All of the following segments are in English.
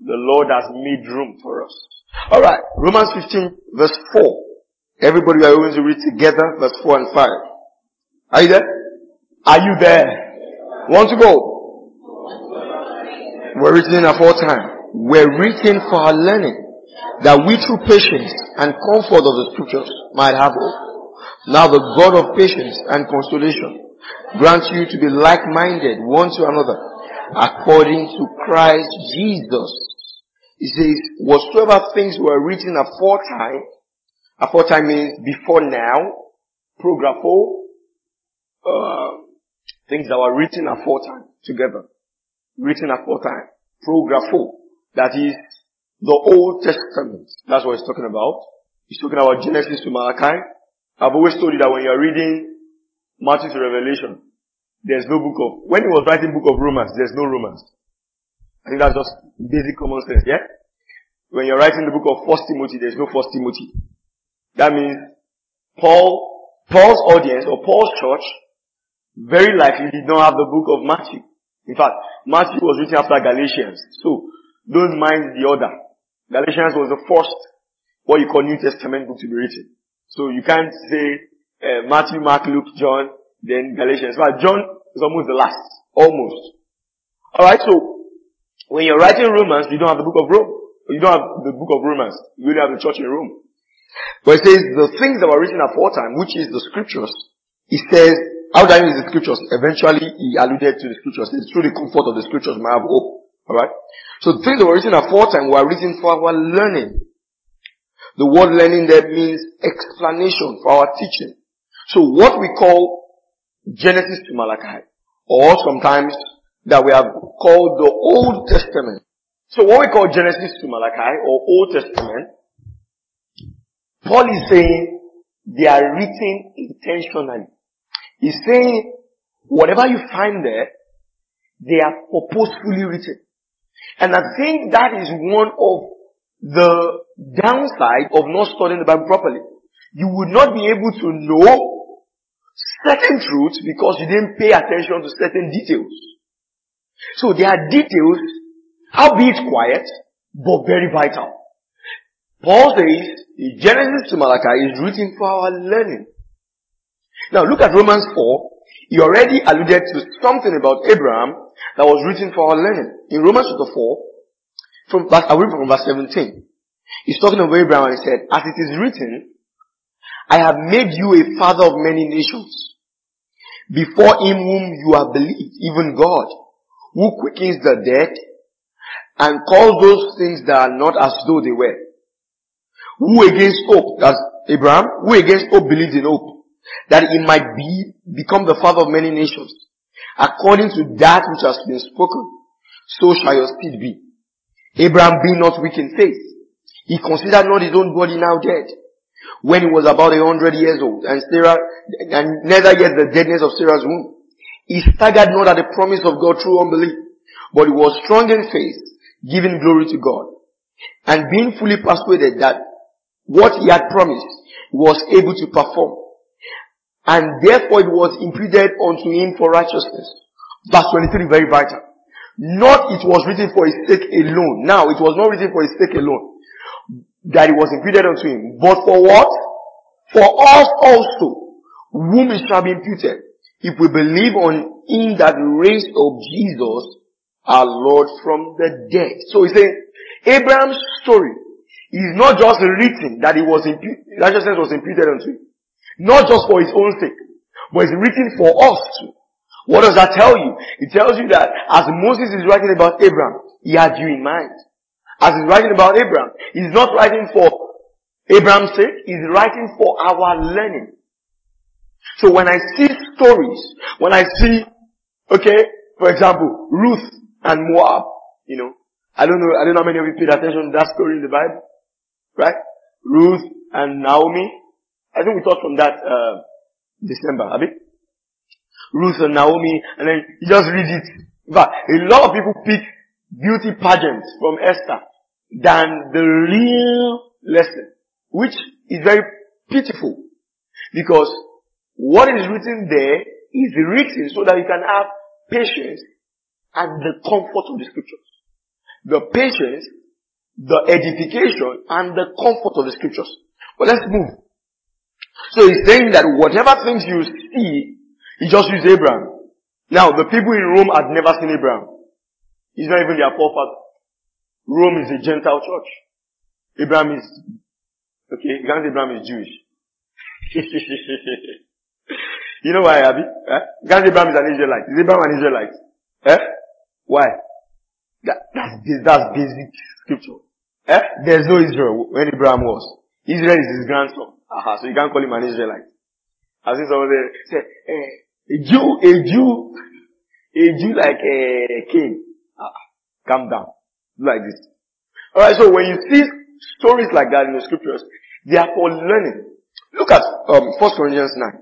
The Lord has made room for us. Alright, Romans 15 verse 4. Everybody, we are going to read together verse 4 and 5. Are you there? Are you there? Want to go? We're written aforetime. We're written for our learning, that we through patience and comfort of the scriptures might have hope. Now the God of patience and consolation grant you to be like-minded one to another, according to Christ Jesus. He says, whatsoever things were written aforetime means before now, prographo, things that were written aforetime together. Written aforetime. Prographo. That is the Old Testament. That's what he's talking about. He's talking about Genesis to Malachi. I've always told you that when you're reading Matthew to Revelation, there's no when he was writing book of Romans, there's no Romans. I think that's just basic common sense, yeah? When you're writing the book of 1 Timothy, there's no 1 Timothy. That means Paul's audience or Paul's church very likely did not have the book of Matthew. In fact, Matthew was written after Galatians. So, don't mind the order. Galatians was the first, what you call New Testament book to be written. So you can't say Matthew, Mark, Luke, John, then Galatians. But John is almost the last. Almost. Alright, so when you're writing Romans, you don't have the book of Rome. You don't have the book of Romans. You only have the church in Rome. But it says the things that were written aforetime, which is the scriptures, it says, how do I use the scriptures? Eventually he alluded to the scriptures. It's through the comfort of the scriptures we have hope. Alright? So the things that were written aforetime were written for our learning. The word learning there means explanation for our teaching. So what we call Genesis to Malachi, or sometimes that we have called the Old Testament. So what we call Genesis to Malachi or Old Testament, Paul is saying they are written intentionally. He's saying whatever you find there, they are purposefully written. And I think that is one of the downside of not studying the Bible properly. You would not be able to know certain truths because you didn't pay attention to certain details. So there are details, albeit quiet, but very vital. Paul says, Genesis to Malachi is written for our learning. Now look at Romans 4. He already alluded to something about Abraham that was written for our learning. In Romans chapter 4, I read from verse 17. He's talking about Abraham and he said, as it is written, I have made you a father of many nations, before him whom you have believed, even God, who quickens the dead and calls those things that are not as though they were. Who against hope, that's Abraham, who against hope believed in hope, that he might become the father of many nations, according to that which has been spoken, so shall your seed be. Abraham being not weak in faith, he considered not his own body now dead, when he was about 100 years old, and neither yet the deadness of Sarah's womb. He staggered not at the promise of God through unbelief, but he was strong in faith, giving glory to God, and being fully persuaded that what he had promised he was able to perform, and therefore it was imputed unto him for righteousness. Verse 23, very vital. Not it was written for his sake alone. Now, it was not written for his sake alone that it was imputed unto him. But for what? For us also, whom it shall be imputed, if we believe on him that raised up Jesus, our Lord, from the dead. So he's saying, Abraham's story is not just written that righteousness was imputed unto him. Not just for his own sake, but it's written for us too. What does that tell you? It tells you that as Moses is writing about Abraham, he had you in mind. As he's writing about Abraham, he's not writing for Abraham's sake, he's writing for our learning. So when I see stories, when I see, for example, Ruth and Moab, I don't know how many of you paid attention to that story in the Bible, right? Ruth and Naomi. I think we talked from that, December, a bit. Ruth and Naomi, and then you just read it. In fact, a lot of people pick beauty pageants from Esther than the real lesson, which is very pitiful, because what is written there is written so that you can have patience and the comfort of the scriptures. the patience, the edification, and the comfort of the scriptures. But let's move. So he's saying that whatever things you see, he just used Abraham. Now, the people in Rome had never seen Abraham. He's not even their forefather. Rome is a Gentile church. Abraham is, okay, Abraham is Jewish. You know why, Abby? Abraham is an Israelite. Is Abraham an Israelite? Why? That's basic scripture. There's no Israel when Abraham was. Israel is his grandson. So you can't call him an Israelite. I see somebody say, a Jew like Cain. Calm down. Do like this. Alright, so when you see stories like that in the scriptures, they are for learning. Look at 1 Corinthians 9.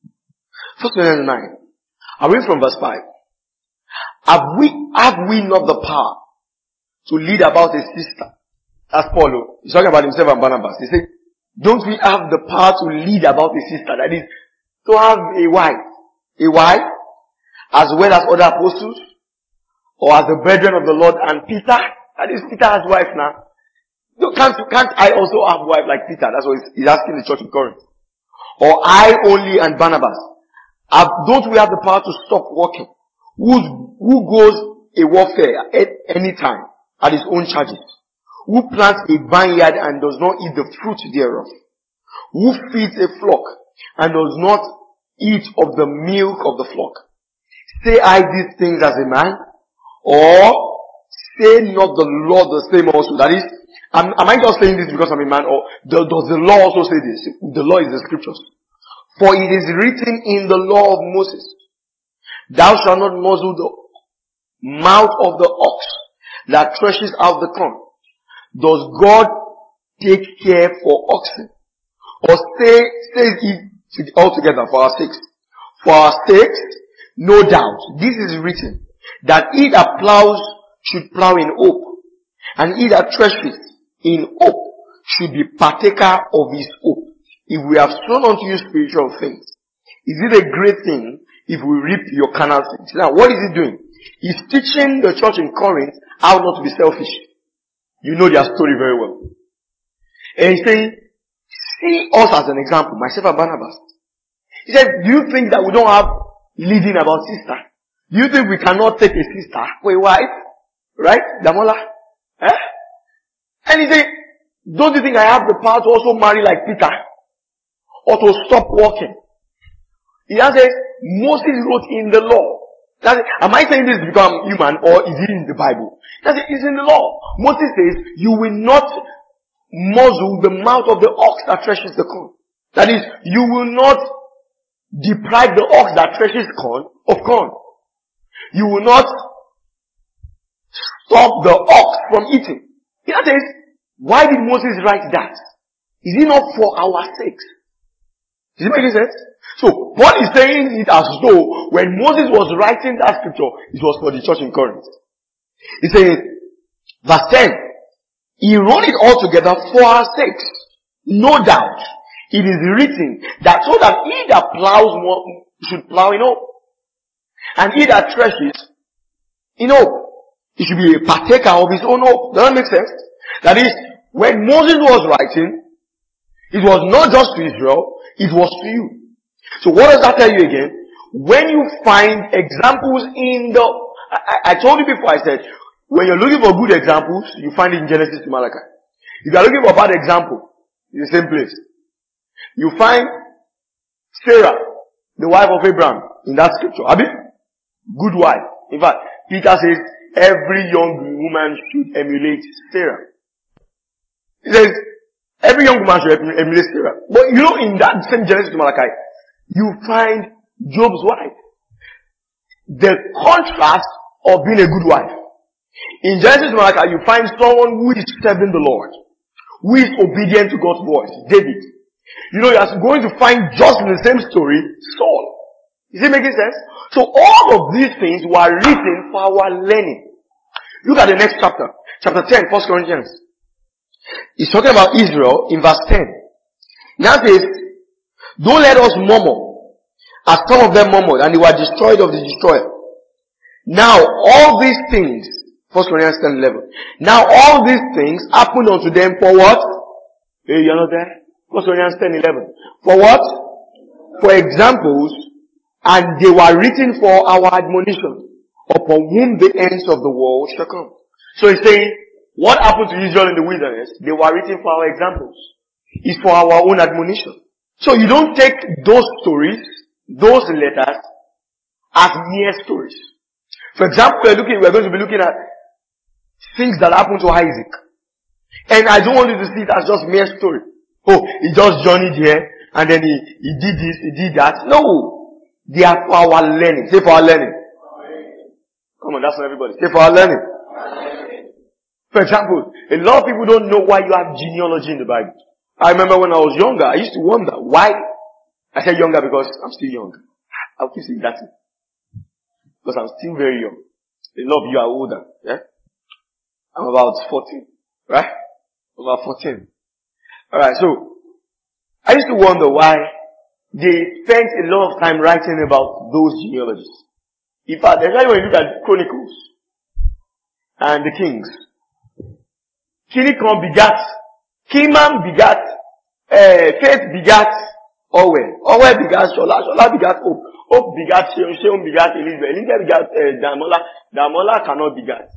1 Corinthians 9. I read from verse 5. Have we not the power to lead about a sister? That's Paul. He's talking about himself and Barnabas. He said, don't we have the power to lead about a sister? That is, to have a wife. A wife, as well as other apostles, or as the brethren of the Lord and Peter. That is, Peter has wife now. Can't I also have wife like Peter? That's what he's asking the church in Corinth. Or I only and Barnabas. Don't we have the power to stop working? Who goes a warfare at any time at his own charges? Who plants a vineyard and does not eat the fruit thereof? Who feeds a flock and does not eat of the milk of the flock? Say I these things as a man? Or say not the Lord the same also? That is, am I just saying this because I'm a man? Or does the law also say this? The law is the scriptures. For it is written in the law of Moses, thou shalt not muzzle the mouth of the ox that threshes out the corn. Does God take care for oxen? Or say it altogether for our sakes? For our sakes, no doubt, this is written, that he that plows should plow in hope, and he that threshes in hope should be partaker of his hope. If we have sown unto you spiritual things, is it a great thing if we reap your carnal things? Now, what is he doing? He's teaching the church in Corinth how not to be selfish. You know their story very well. And he's saying, see us as an example, myself and Barnabas. He said, do you think that we don't have leading about sister? Do you think we cannot take a sister for a wife? Right? Damola? And he said, don't you think I have the power to also marry like Peter? Or to stop walking? He says, Moses wrote in the law. Am I saying this because I'm human or is it in the Bible? It's in the law. Moses says, you will not muzzle the mouth of the ox that threshes the corn. That is, you will not deprive the ox that threshes corn of corn. You will not stop the ox from eating. That is, why did Moses write that? Is it not for our sakes? Does it make sense? So, Paul is saying it as though when Moses was writing that scripture, it was for the church in Corinth. He says, verse 10, he wrote it all together for our sakes. No doubt, it is written that so that he that plows should plow in hope, and he that threshes in hope, he should be a partaker of his own hope. Does that make sense? That is, when Moses was writing, it was not just to Israel, it was to you. So what does that tell you again? When you find examples in I told you before, I said, when you're looking for good examples, you find it in Genesis to Malachi. If you are looking for a bad example, it's the same place. You find Sarah, the wife of Abraham, in that scripture. Abi? Good wife. In fact, Peter says, every young woman should emulate Sarah. He says, every young woman should emulate Sarah. But you know, in that same Genesis to Malachi, you find Job's wife. The contrast of being a good wife. In Genesis to Malachi, you find someone who is serving the Lord, who is obedient to God's voice. David. You know, you're going to find just in the same story, Saul. Is it making sense? So all of these things were written for our learning. Look at the next chapter. Chapter 10, 1 Corinthians. He's talking about Israel in verse 10. Now it says, don't let us murmur, as some of them murmured, and they were destroyed of the destroyer. Now, all these things 1 Corinthians 10:11. Now all these things happened unto them for what? Hey, you're not there? 1 Corinthians 10:11. For what? For examples, and they were written for our admonition, upon whom the ends of the world shall come. So he's saying, what happened to Israel in the wilderness? They were written for our examples. It's for our own admonition. So you don't take those stories, those letters, as mere stories. For example, we're going to be looking at things that happened to Isaac. And I don't want you to see it as just mere story. Oh, he just journeyed here, and then he did this, he did that. No! They are for our learning. Say for our learning. Come on, that's not everybody. Say for our learning. For example, a lot of people don't know why you have genealogy in the Bible. I remember when I was younger, I used to wonder why. I said younger because I'm still young. I'll keep saying that. Because I'm still very young. A lot of you are older. Yeah? I'm about 14. Right? I'm about 14. Alright, so, I used to wonder why they spent a lot of time writing about those genealogies. In fact, especially when you look at Chronicles and the Kings. Kinikon begat, Kiman begat, Faith begat Orwell. Orwell begat Shola. Shola begat Hope. Hope begat Sheon. Sheon begat Elizabeth. Elizabeth begat Damola. Damola cannot begat.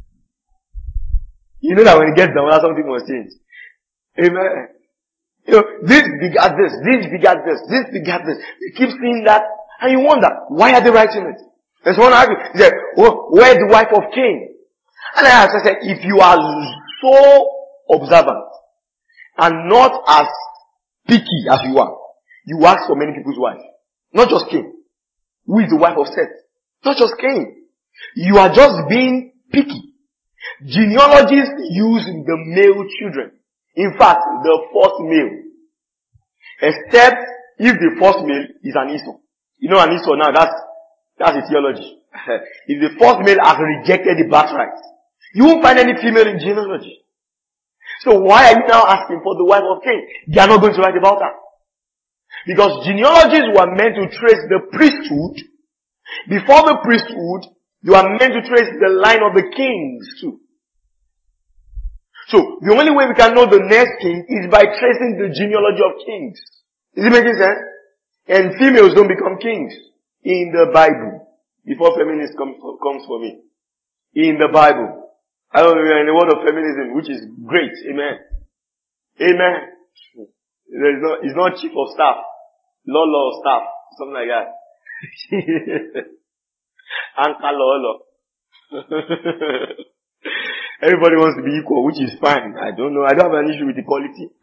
You know that when it gets Damola, something must change. Amen. You know, this begat this. This begat this. This begat this. You keep seeing that, and you wonder, why are they writing it? There's one argument. He said, oh, where's the wife of Cain? And I said, if you are so observant and not as picky as you are, you ask for many people's wives. Not just Cain. Who is the wife of Seth? Not just Cain. You are just being picky. Genealogies use the male children. In fact, the first male. Except if the first male is an Esau. You know an Esau now, that's a theology. If the first male has rejected the birthright, you won't find any female in genealogy. So why are you now asking for the wife of Cain? They are not going to write about her. Because genealogies were meant to trace the priesthood. Before the priesthood, you are meant to trace the line of the kings too. So, the only way we can know the next king is by tracing the genealogy of kings. Is it making sense? And females don't become kings in the Bible. Before feminist comes for me. In the Bible. I don't know, we are in the world of feminism, which is great. Amen. Amen. It's not chief of staff. Law of staff. Something like that. Anka law. Everybody wants to be equal, which is fine. I don't know. I don't have an issue with equality.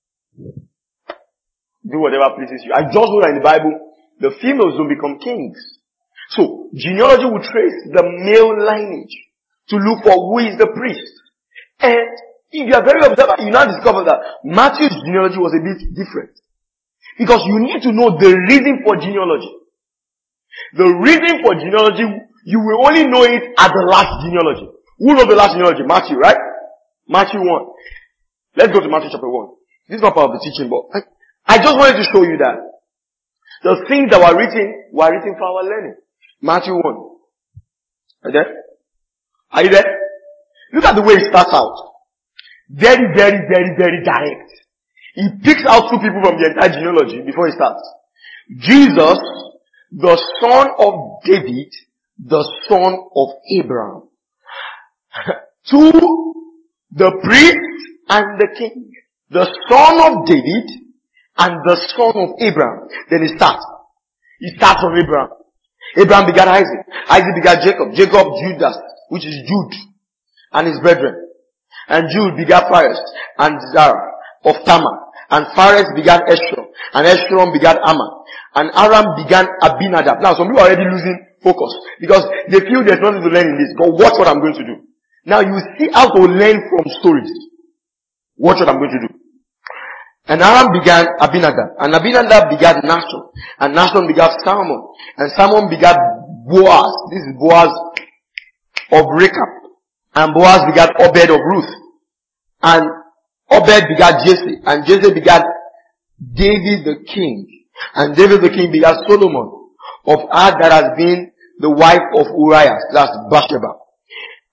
Do whatever pleases you. I just know that in the Bible, the females don't become kings. So, genealogy will trace the male lineage to look for who is the priest. And if you are very observant, you now discover that Matthew's genealogy was a bit different. Because you need to know the reason for genealogy. The reason for genealogy, you will only know it at the last genealogy. Who knows the last genealogy? Matthew, right? Matthew 1. Let's go to Matthew chapter 1. This is not part of the teaching, but I just wanted to show you that the things that were written for our learning. Matthew 1. Are you there? Are you there? Look at the way it starts out. Very, very, very, very direct. He picks out two people from the entire genealogy before he starts. Jesus, the son of David, the son of Abraham. To the priest and the king. The son of David and the son of Abraham. Then he starts. He starts from Abraham. Abraham begat Isaac. Isaac begat Jacob. Jacob Judas, which is Jude, and his brethren. And Jude begat Phares and Zara of Tamar. And Phares begat Esrom. And Esrom begat Ammon. And Aram begat Abinadab. Now some people are already losing focus because they feel there's nothing to learn in this. But watch what I'm going to do. Now you see how to learn from stories. Watch what I'm going to do. And Aram begat Abinadab. And Abinadab begat Nahshon. And Nahshon begat Salmon. And Salmon begat Boaz. This is Boaz of Rechab. And Boaz begat Obed of Ruth. And Obed begat Jesse. And Jesse begat David the king. And David the king begat Solomon of her that has been the wife of Uriah. That's Bathsheba.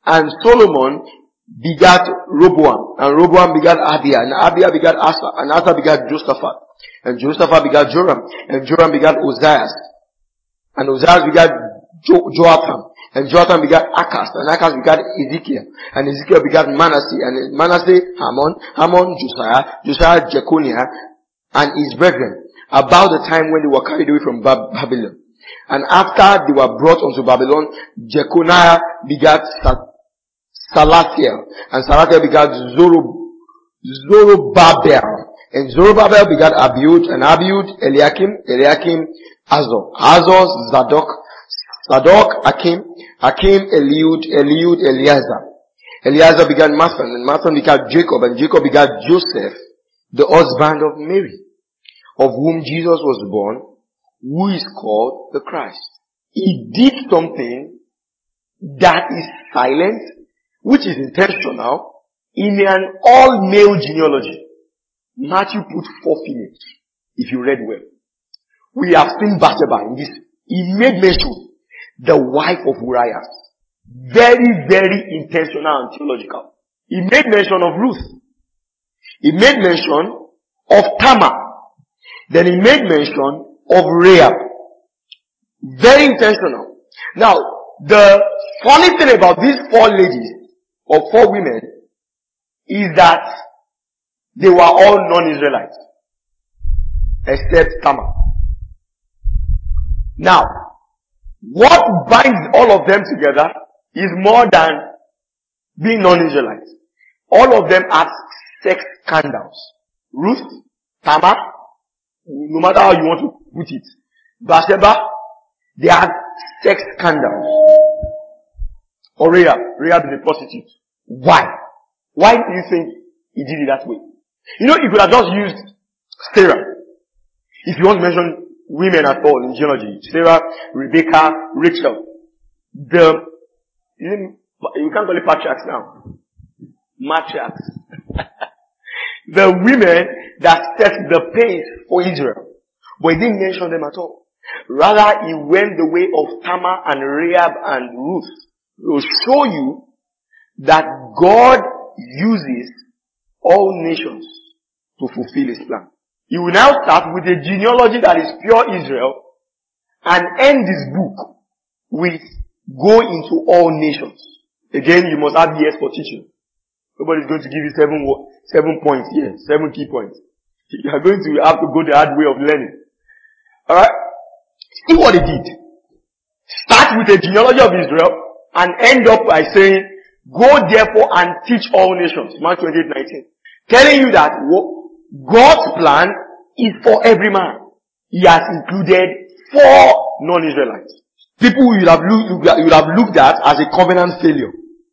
And Solomon begat Rehoboam, and Rehoboam begat Abia, and Abia begat Asa, and Asa begat Josaphat, and Josaphat begat Joram, and Joram begat Ozias, and Ozias begat Joatham, and Joatham begat Achaz, and Achaz begat Ezekiel, and Ezekiel begat Manasseh, and Manasseh Hammon Josiah, Josiah Jeconiah, and his brethren, about the time when they were carried away from Babylon. And after they were brought unto Babylon, Jeconiah begat Salathiel, and Salathiel begat Zorobabel, and Zorobabel begat Abiud, and Abiud Eliakim Azor Zadok Akim Eliud Eleazar begat Mathan, and Mathan begat Jacob, and Jacob begat Joseph, the husband of Mary, of whom Jesus was born, who is called the Christ. He did something that is silent, which is intentional, in an all-male genealogy. Matthew put 4 females, if you read well. We have seen Bathsheba in this. He made mention, the wife of Uriah. Very, very intentional and theological. He made mention of Ruth. He made mention of Tamar. Then he made mention of Rahab. Very intentional. Now, the funny thing about these 4 ladies, or 4 women, is that they were all non-Israelites. Except Tamar. Now, what binds all of them together is more than being non-Israelites. All of them had sex scandals. Ruth, Tamar, no matter how you want to put it. Bathsheba, they had sex scandals. Or Rahab is a prostitute. Why? Why do you think he did it that way? You know, he could have just used Sarah. If you want to mention women at all in genealogy, Sarah, Rebecca, Rachel. You can't call it patriarchs now. Matriarchs. The women that set the pace for Israel. But he didn't mention them at all. Rather, he went the way of Tamar and Rahab and Ruth. To show you that God uses all nations to fulfill his plan. He will now start with a genealogy that is pure Israel and end his book with go into all nations. Again, you must have years for teaching. Nobody's going to give you 7 points here, 7 key points. You are going to have to go the hard way of learning. Alright? See what he did. Start with a genealogy of Israel and end up by saying, go therefore and teach all nations. Mark 28:19. Telling you that God's plan is for every man. He has included 4 non-Israelites. People you would have looked at as a covenant failure.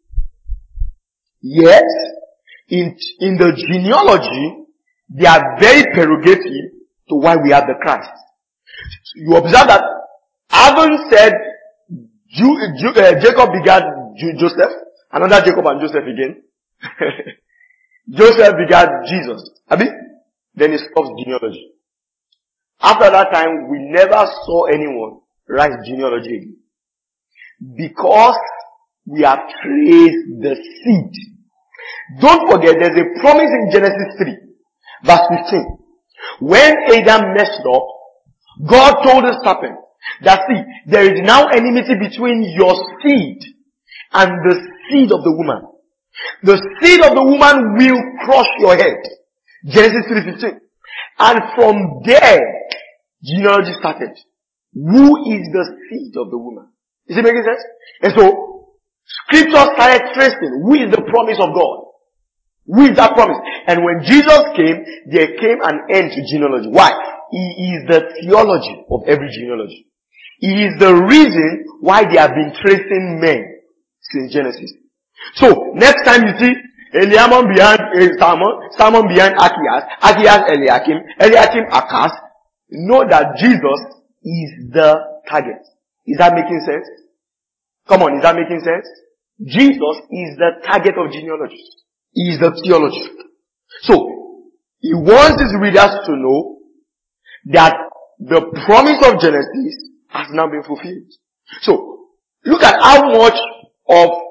Yet, in the genealogy, they are very prerogative to why we have the Christ. You observe that having said Jacob begat Joseph, another Jacob and Joseph again. Joseph begat Jesus. Then he stops genealogy. After that time, we never saw anyone write genealogy again. Because we have traced the seed. Don't forget, there's a promise in Genesis 3, verse 15. When Adam messed up, God told the serpent that, see, there is now enmity between your seed and the seed of the woman. The seed of the woman will crush your head. Genesis 3:15. And from there, genealogy started. Who is the seed of the woman? Is it making sense? And so, scripture started tracing who is the promise of God. Who is that promise? And when Jesus came, there came an end to genealogy. Why? He is the theology of every genealogy. He is the reason why they have been tracing men since Genesis. So, next time you see Eliammon behind Salmon behind Achias Eliakim Achaz, know that Jesus is the target. Is that making sense? Come on, is that making sense? Jesus is the target of genealogists. He is the theology. So, he wants his readers to know that the promise of Genesis has now been fulfilled. So, look at how much of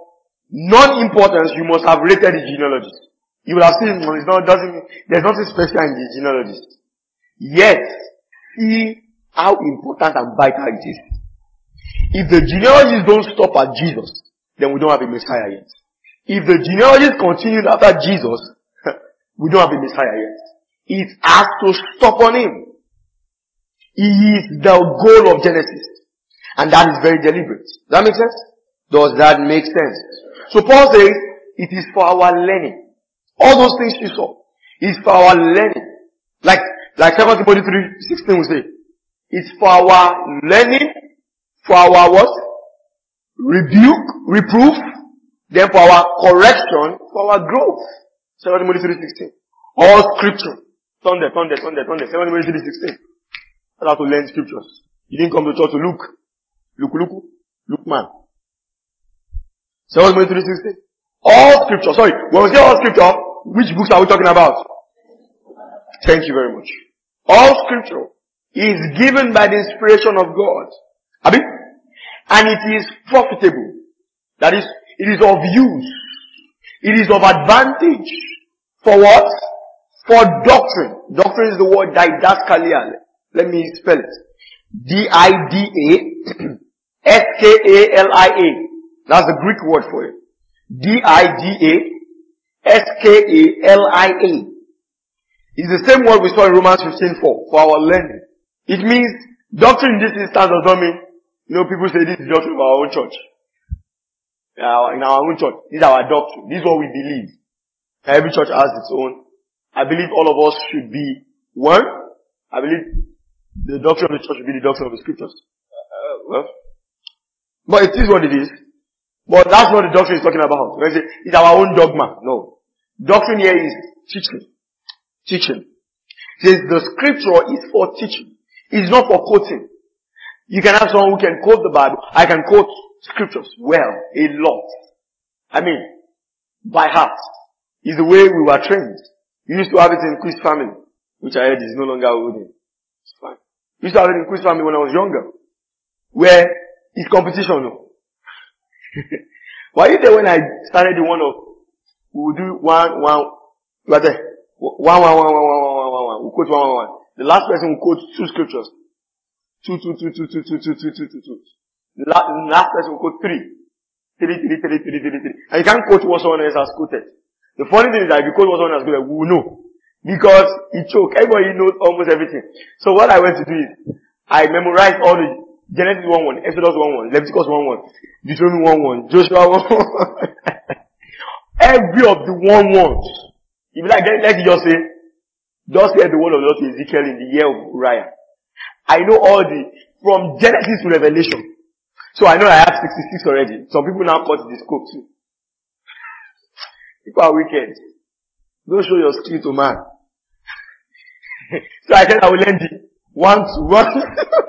non-importance, you must have rated the genealogies. You will have seen, there's nothing special in the genealogies. Yet, see how important and vital it is. If the genealogies don't stop at Jesus, then we don't have a Messiah yet. If the genealogies continue after Jesus, we don't have a Messiah yet. It has to stop on him. He is the goal of Genesis. And that is very deliberate. Does that make sense? Does that make sense? So Paul says, it is for our learning. All those things you saw is for our learning. Like 2 Timothy 3:16 will say, it's for our learning, for our what? Rebuke, reproof, then for our correction, for our growth. 2 Timothy 3:16. All scripture. Turn there. 2 Timothy 3:16. That's how to learn scriptures. You didn't come to church to look man. 2 Timothy 3:16. All scripture. Sorry, when we say all scripture, which books are we talking about? Thank you very much. All scripture is given by the inspiration of God. And it is profitable. That is, it is of use. It is of advantage. For what? For doctrine. Doctrine is the word didaskalia. Let me spell it. D-I-D-A-S-K-A-L-I-A. That's the Greek word for it. D-I-D-A-S-K-A-L-I-A. It's the same word we saw in Romans 15:4 for our learning. It means doctrine in this instance does not mean, people say this is doctrine of our own church. In our own church. This is our doctrine. This is what we believe. Every church has its own. I believe all of us should be one. I believe the doctrine of the church should be the doctrine of the scriptures. But it is what it is. But that's not the doctrine he's talking about. When I say it's our own dogma. No. Doctrine here is teaching. Teaching. It says the scripture is for teaching. It's not for quoting. You can have someone who can quote the Bible. I can quote scriptures well, a lot. By heart. Is the way we were trained. We used to have it in Quiz Family, which I heard is no longer holding. It's fine. We used to have it in Quiz Family when I was younger. Where it's competition, no. Were you there when I started the one of, we would do one, you were there. One. We quote one. The last person will quote two scriptures. Two. The last person will quote three. And you can't quote what someone else has quoted. The funny thing is that if you quote what someone else has quoted, we will know. Because it choke. Everybody knows almost everything. So what I went to do is, I memorized all the Genesis 1:1, Exodus 1:1, Leviticus 1:1, Deuteronomy 1:1, Joshua 1:1. Every of the 1:1s. If you like, let me just say the word of the Lord to Ezekiel in the year of Uriah. I know all from Genesis to Revelation. So I know I have 66 already. Some people now cut the scope too. People are wicked. Don't show your skill to man. So I said I will learn the 1-1.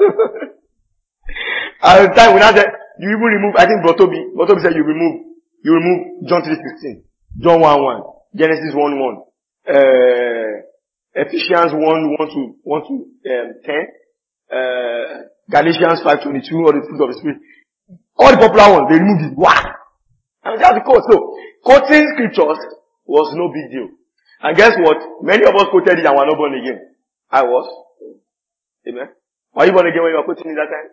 At the time when I said, you even remove, I think Botobi said you remove John 3:16, John 1:1, Genesis 1:1, Ephesians 1:1-10, Galatians 5:22, or the fruit of the Spirit. All the popular ones, they removed it. Wow! And that's the quote. So, quoting scriptures was no big deal. And guess what? Many of us quoted it and were not born again. I was. Amen. Were you born again when you were quoting it that time?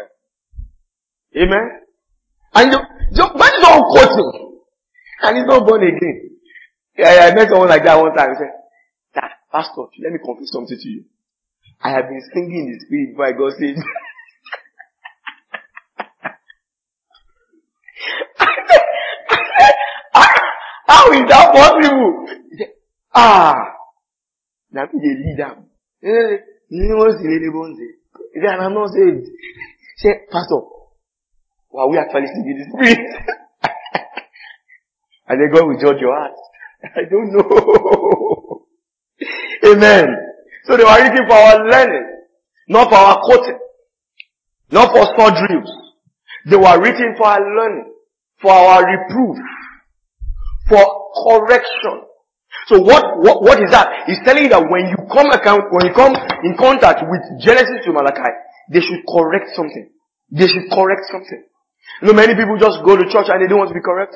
Amen. And when is all quoting? And he's not born again. I met someone like that one time. He said, Pastor, let me confess something to you. I have been singing in the spirit before I got saved. How is that possible? He said, now be the leader. He said, and I'm not saved. He said, Pastor, are we actually singing in the spirit? And then God will judge your heart. I don't know. Amen. So they were written for our learning, not for our quoting, not for surgeries. They were written for our learning, for our reproof, for correction. So what is that? He's telling you that when you come in contact with Genesis to Malachi, they should correct something. They should correct something. Many people just go to church and they don't want to be corrected.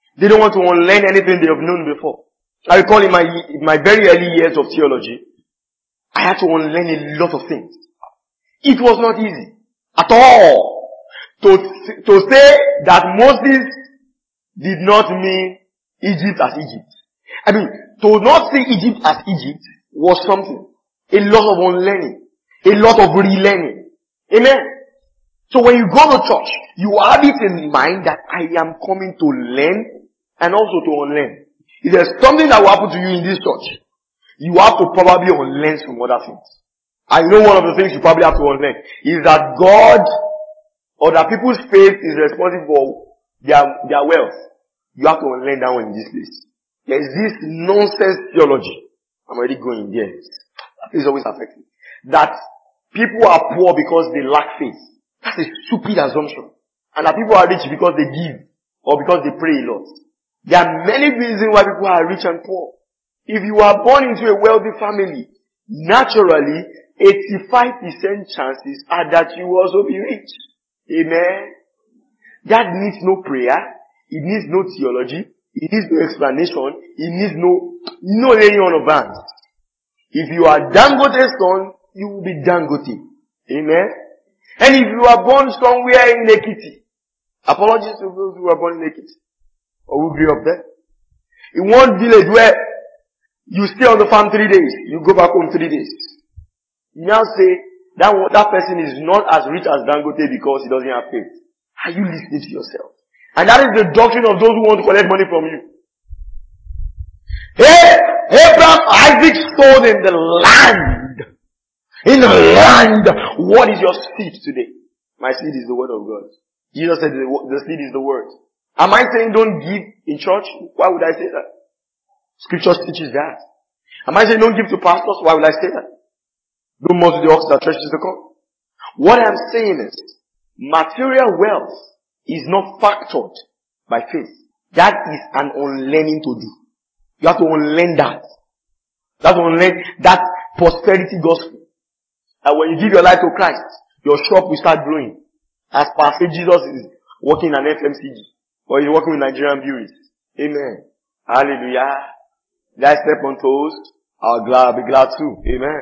They don't want to unlearn anything they have known before. I recall in my very early years of theology, I had to unlearn a lot of things. It was not easy at all to say that Moses did not mean Egypt as Egypt. I mean, to not see Egypt as Egypt was something. A lot of unlearning. A lot of relearning. Amen. So when you go to church, you have it in mind that I am coming to learn and also to unlearn. If there's something that will happen to you in this church, you have to probably unlearn some other things. I know one of the things you probably have to unlearn is that God or that people's faith is responsible for their wealth. You have to unlearn that one in this place. There is this nonsense theology. I'm already going there. That is always affecting. That people are poor because they lack faith. That's a stupid assumption. And that people are rich because they give or because they pray a lot. There are many reasons why people are rich and poor. If you are born into a wealthy family, naturally, 85% chances are that you will also be rich. Amen. That needs no prayer. It needs no theology. It needs no explanation. It needs no laying on of hands. If you are Dangote's son, you will be Dangote. Amen. And if you are born somewhere in Ekiti, apologies to those who are born in Ekiti, or who grew up there. In one village where you stay on the farm 3 days, you go back home 3 days. You now say that person is not as rich as Dangote because he doesn't have faith. Are you listening to yourself? And that is the doctrine of those who want to collect money from you. Hey, Abraham, Isaac sold in the land. In the land. What is your seed today? My seed is the word of God. Jesus said the seed is the word. Am I saying don't give in church? Why would I say that? Scripture teaches that. Am I saying don't give to pastors? Why would I say that? Don't multiply the ox that threshes the corn. What I'm saying is, material wealth is not factored by faith. That is an unlearning to do. You have to unlearn that. You have to unlearn that prosperity gospel. And when you give your life to Christ, your shop will start growing. As Pastor Jesus is working in an FMCG. Or he's working with Nigerian breweries. Amen. Hallelujah. Did I step on toes? I'll be glad too. Amen.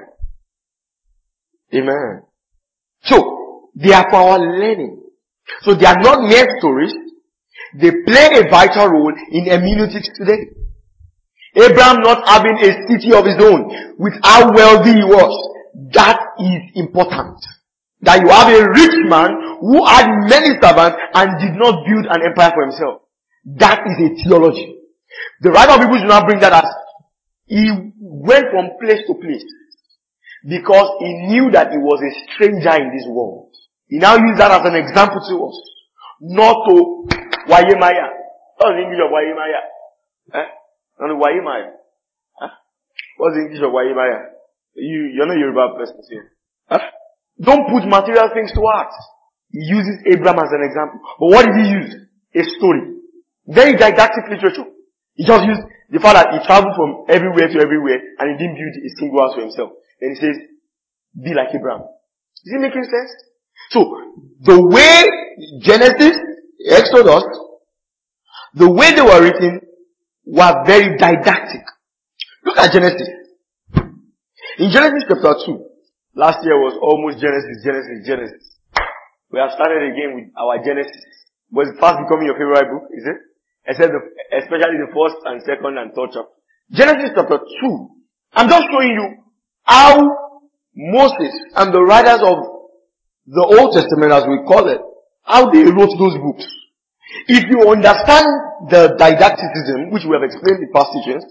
Amen. So, they are for our learning. So they are not mere stories. They play a vital role in hermeneutics today. Abraham not having a city of his own with how wealthy he was. That is important. That you have a rich man who had many servants and did not build an empire for himself. That is a theology. The writer of Hebrews do not bring that as he went from place to place because he knew that he was a stranger in this world. He now used that as an example to us. Not to Wayemaya. What's the English of Wayemaya? Not Wayemaya. What's the English of Wayemaya? You're not Yoruba person here. Don't put material things to heart. He uses Abraham as an example. But what did he use? A story. Very didactic literature. He just used the fact that he traveled from everywhere to everywhere and he didn't build a single house for himself. Then he says, be like Abraham. Is it making sense? So, the way Genesis, Exodus, the way they were written were very didactic. Look at Genesis. In Genesis chapter 2, last year was almost Genesis. We have started again with our Genesis. Was it fast becoming your favorite book, is it? Especially the first and second and third chapter. Genesis chapter 2. I'm just showing you how Moses and the writers of the Old Testament, as we call it, how they wrote those books. If you understand the didacticism, which we have explained in past teachings,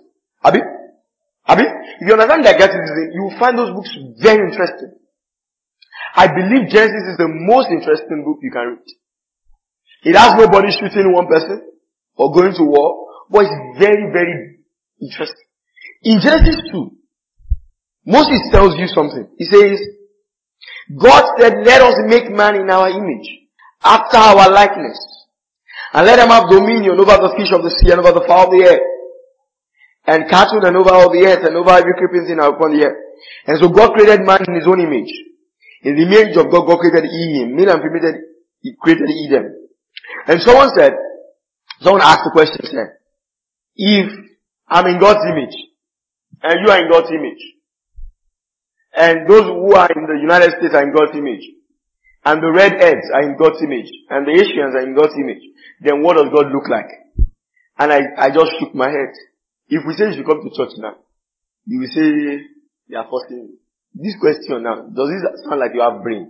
if you understand didacticism, you will find those books very interesting. I believe Genesis is the most interesting book you can read. It has nobody shooting one person or going to war, but it's very, very interesting. In Genesis 2, Moses tells you something. He says, God said, let us make man in our image, after our likeness, and let them have dominion over the fish of the sea and over the fowl of the air, and cattle and over all the earth and over every creeping thing upon the earth. And so God created man in his own image. In the image of God, God created him. Male and female, he created them. And someone said, Someone asked the question, said, if I'm in God's image, and you are in God's image, and those who are in the United States are in God's image, and the redheads are in God's image, and the Asians are in God's image, then what does God look like? And I just shook my head. If we say you should come to church now, you will say, they are forcing you. This question now, does this sound like you have brain?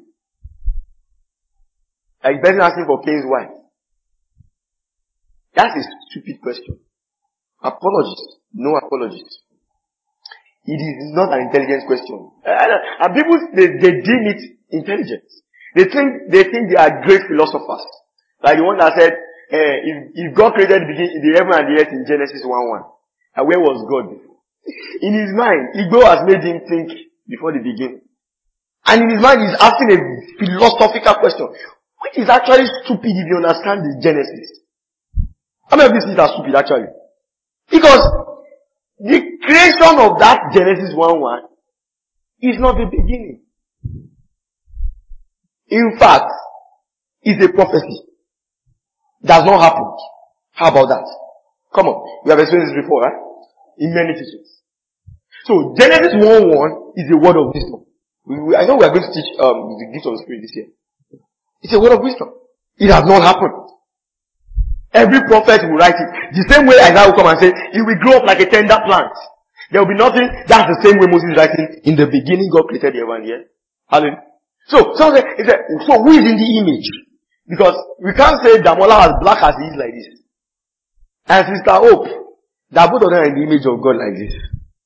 Like person asking for Cain's wife. That's a stupid question. Apologies. No apologies. It is not an intelligent question. And people, they deem it intelligence. They think they are great philosophers. Like the one that said, if God created the heaven and the earth in Genesis 1:1, and where was God before? In his mind, ego has made him think before the beginning. And in his mind, he's asking a philosophical question, which is actually stupid if you understand the Genesis. How many of these things are stupid actually? Because the creation of that Genesis 1:1 is not the beginning. In fact, it's a prophecy. Does not happen. How about that? Come on. We have explained this before, right? In many teachings. So, Genesis 1:1 is a word of wisdom. I know we are going to teach the gift of the Spirit this year. It's a word of wisdom. It has not happened. Every prophet will write it. The same way Isaiah will come and say, it will grow up like a tender plant. There will be nothing. That's the same way Moses is writing. In the beginning, God created the heaven and the earth. Hallelujah. So who is in the image? Because we can't say Damola as black as he is like this. And Sister Hope, that both of them are in the image of God like this.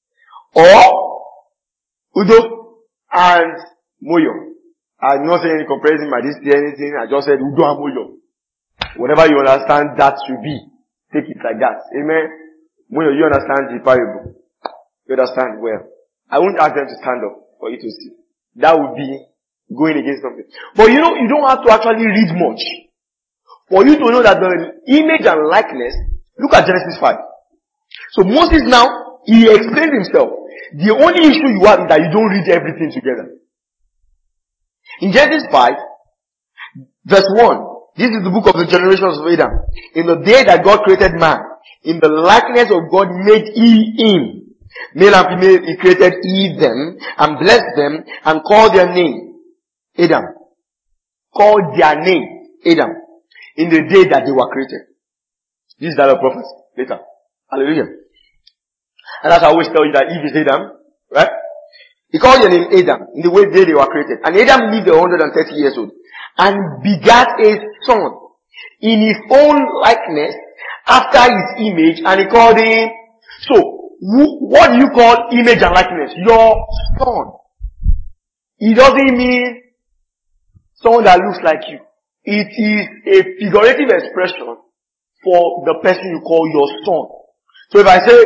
Or, Udo and Moyo. I'm not saying any comparison by this anything. I just said Udo and Moyo. Whatever you understand that to be, take it like that. Amen. Moyo, you understand the parable. You understand well. I won't ask them to stand up for you to see. That would be going against something. But you don't have to actually read much. For you to know that the image and likeness, look at Genesis 5. So Moses now, he explained himself. The only issue you have is that you don't read everything together. In Genesis 5, verse 1, this is the book of the generations of Adam. In the day that God created man, in the likeness of God made he him. Male and female, he created he them, and blessed them, and called their name Adam. Called their name Adam. In the day that they were created. This is the prophets later. Hallelujah. And that's how I always tell you that Eve is Adam, right? He called their name Adam in the way they were created. And Adam lived 130 years old. And begat a son in his own likeness after his image, and he called him. So, what do you call image and likeness? Your son. It doesn't mean someone that looks like you. It is a figurative expression for the person you call your son. So if I say,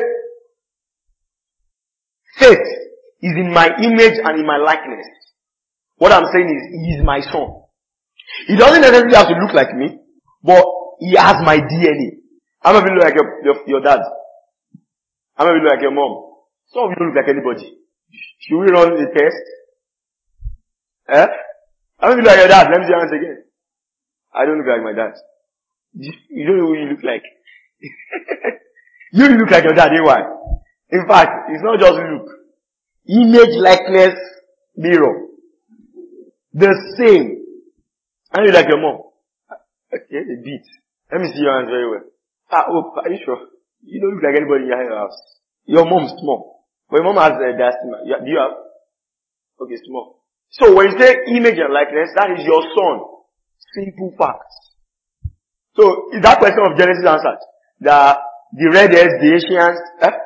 Faith is in my image and in my likeness, what I'm saying is, he is my son. He doesn't necessarily have to look like me, but he has my DNA. How many of you look like your dad? How many of you look like your mom? Some of you don't look like anybody. Should we run the test? How many of you look like your dad? Let me see your hands again. I don't look like my dad. You don't know who you look like. You look like your dad, why? In fact, it's not just look. Image, likeness, mirror. The same. And you like your mom. Okay, a bit. Let me see your hands very well. Are you sure? You don't look like anybody in your house. Your mom's small. But your mom has diastema. Do you have? Okay, small. So when you say image and likeness, that is your son. Simple facts. So is that question of Genesis answered? The redheads, the Asians,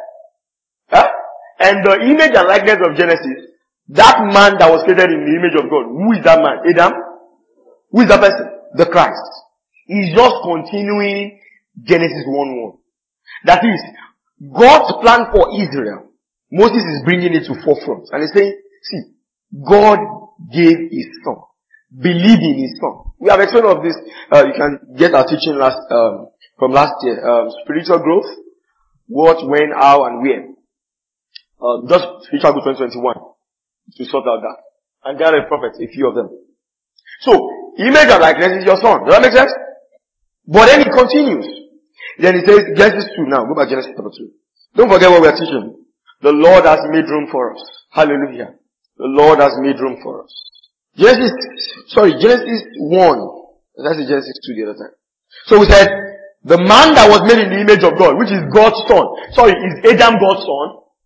and the image and likeness of Genesis, that man that was created in the image of God, who is that man? Adam? Who is that person? The Christ. He's just continuing Genesis 1:1. That is, God's plan for Israel, Moses is bringing it to forefront. And he's saying, see, God gave his son. Believe in his son. We have explained all of this. You can get our teaching from last year. Spiritual growth. What, when, how, and where. Just Spiritual Growth 2021. To sort out that. And there are prophets, a few of them. So, image and likeness is your son. Does that make sense? But then it continues. Then he says, Genesis 2 now. Go back to Genesis chapter 2. Don't forget what we are teaching. The Lord has made room for us. Hallelujah. The Lord has made room for us. Genesis 1. That's Genesis 2 the other time. So we said, the man that was made in the image of God, which is God's son. Sorry, is Adam God's son?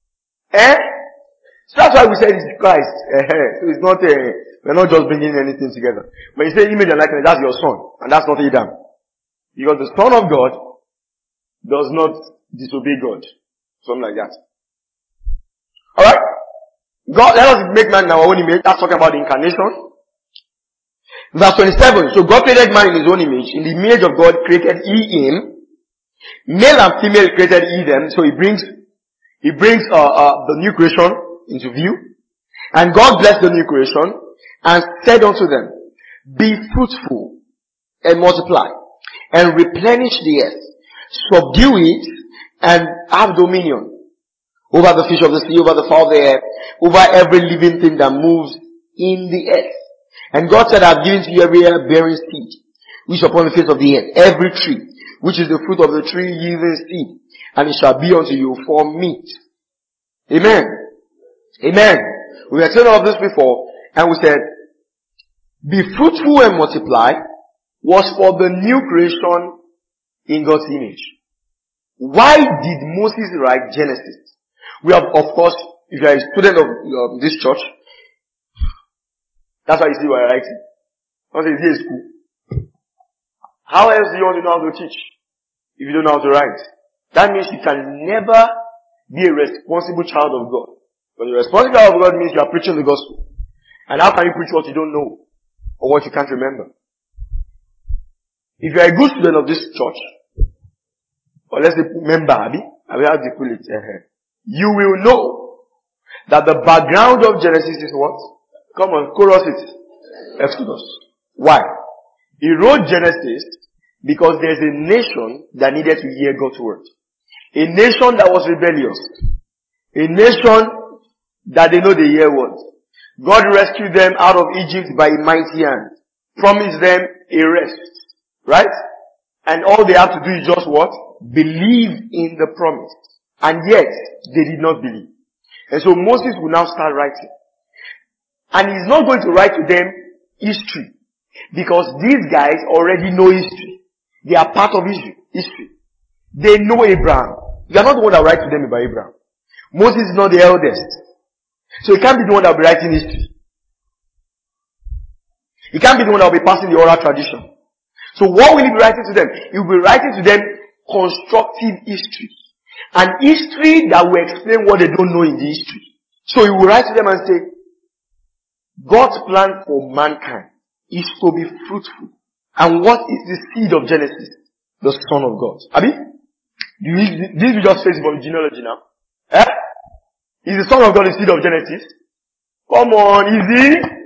So that's why we said it's Christ. So it's not, we're not just bringing anything together. When you say image and likeness, that's your son. And that's not Adam. Because the Son of God does not disobey God. Something like that. Alright? God, let us make man in our own image. That's talking about the incarnation. Verse 27. So God created man in his own image. In the image of God created he him. Male and female created he them. So he brings the new creation into view. And God blessed the new creation and said unto them, be fruitful and multiply and replenish the earth. Subdue it and have dominion over the fish of the sea, over the fowl of the air, over every living thing that moves in the earth. And God said, I have given to you every herb bearing seed, which is upon the face of the earth, every tree, which is the fruit of the tree yielding seed, and it shall be unto you for meat. Amen. Amen. We have said all of this before, and we said, be fruitful and multiply was for the new creation in God's image. Why did Moses write Genesis? We have, of course, if you are a student of this church, that's why you see what I'm writing. Not say it's school. How else do you want to know how to teach if you don't know how to write? That means you can never be a responsible child of God. But a responsible child of God means you are preaching the gospel. And how can you preach what you don't know or what you can't remember? If you are a good student of this church, or let's say member, I will have to put it. You will know that the background of Genesis is what? Come on, chorus it. Exodus. Why? He wrote Genesis because there's a nation that needed to hear God's word. A nation that was rebellious. A nation that they know the hear word. God rescued them out of Egypt by a mighty hand. Promised them a rest. Right? And all they have to do is just what? Believe in the promise. And yet, they did not believe. And so Moses will now start writing. And he's not going to write to them history. Because these guys already know history. They are part of history. They know Abraham. You are not the one that writes to them about Abraham. Moses is not the eldest. So he can't be the one that will be writing history. He can't be the one that will be passing the oral tradition. So what will he be writing to them? He will be writing to them constructive history. An history that will explain what they don't know in the history. So he will write to them and say, God's plan for mankind is to be fruitful. And what is the seed of Genesis? The Son of God. This we just face from genealogy now. Is the Son of God the seed of Genesis? Come on, is he?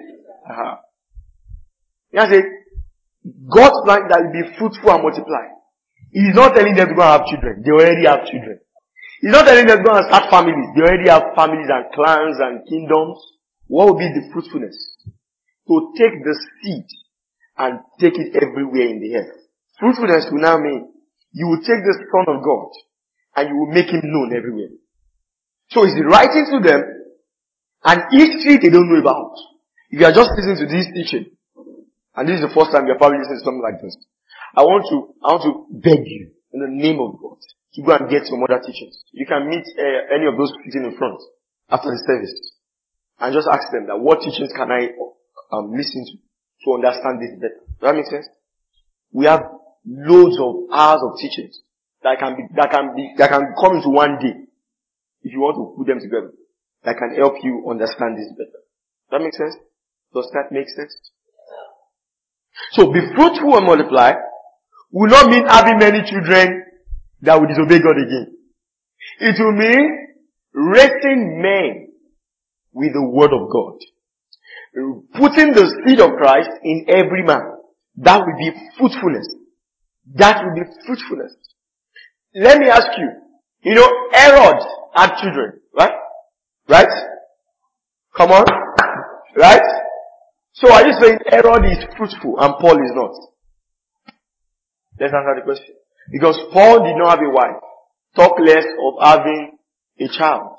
He has said, God's plan that will be fruitful and multiply. He's not telling them to go and have children. They already have children. He's not telling them to go and start families. They already have families and clans and kingdoms. What will be the fruitfulness? To take the seed and take it everywhere in the earth. Fruitfulness will now mean you will take the Son of God and you will make him known everywhere. So he's writing to them an history they don't know about. If you are just listening to this teaching, and this is the first time you're probably listening to something like this, I want to beg you, in the name of God, to go and get some other teachings. You can meet any of those sitting in front after the service, and just ask them that what teachings can I listen to understand this better. Does that make sense? We have loads of hours of teachings that can come into one day, if you want to put them together, that can help you understand this better. Does that make sense? Does that make sense? So be fruitful and multiply will not mean having many children that will disobey God again. It will mean raising men with the word of God. Putting the seed of Christ in every man. That will be fruitfulness. That will be fruitfulness. Let me ask you, Herod had children, right? Right? Come on. Right? So are you saying Herod is fruitful and Paul is not? Let's answer the question. Because Paul did not have a wife. Talk less of having a child.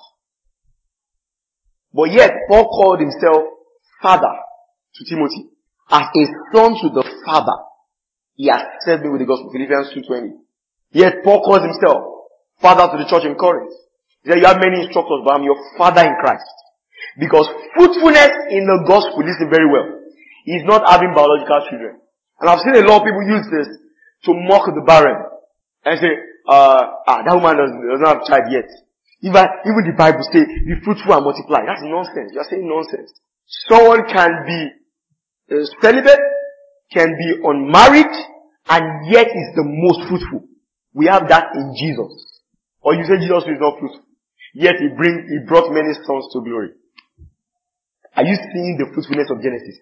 But yet, Paul called himself father to Timothy. As a son to the father, he has served me with the gospel. Philippians 2:20. Yet Paul calls himself father to the church in Corinth. He said, you have many instructors, but I'm your father in Christ. Because fruitfulness in the gospel, listen very well, is not having biological children. And I've seen a lot of people use this to mock the barren. And say, that woman does not have a child yet. Even the Bible says, be fruitful and multiply. That's nonsense. You're saying nonsense. Someone can be celibate, can be unmarried, and yet is the most fruitful. We have that in Jesus. Or you say Jesus is not fruitful. Yet he brought many sons to glory. Are you seeing the fruitfulness of Genesis?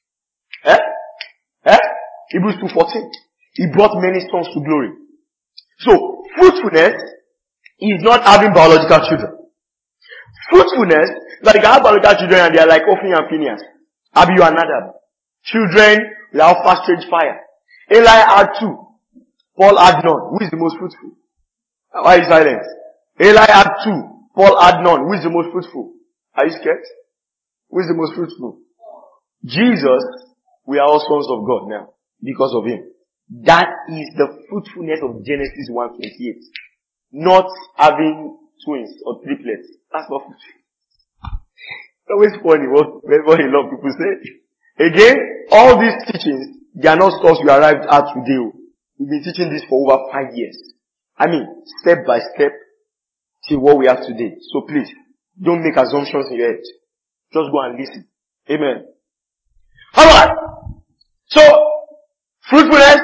Hebrews 2:14. He brought many sons to glory. So, fruitfulness is not having biological children. Fruitfulness, like you have biological children and they are like Ophni and Phinehas. Abihu and Nadab. Children without fast strange fire. Eli had 2. Paul had none. Who is the most fruitful? Why is silence? Eli had 2. Paul had none. Who is the most fruitful? Are you scared? Who is the most fruitful? Jesus, we are all sons of God now. Because of him. That is the fruitfulness of Genesis 1:28. Not having twins or triplets. That's not fruitful. It's always funny what a lot of people say. Again, all these teachings, they are not stuff we arrived at today. We've been teaching this for over 5 years. I mean, step by step, till what we have today. So please, don't make assumptions in your head. Just go and listen. Amen. Alright. So, fruitfulness,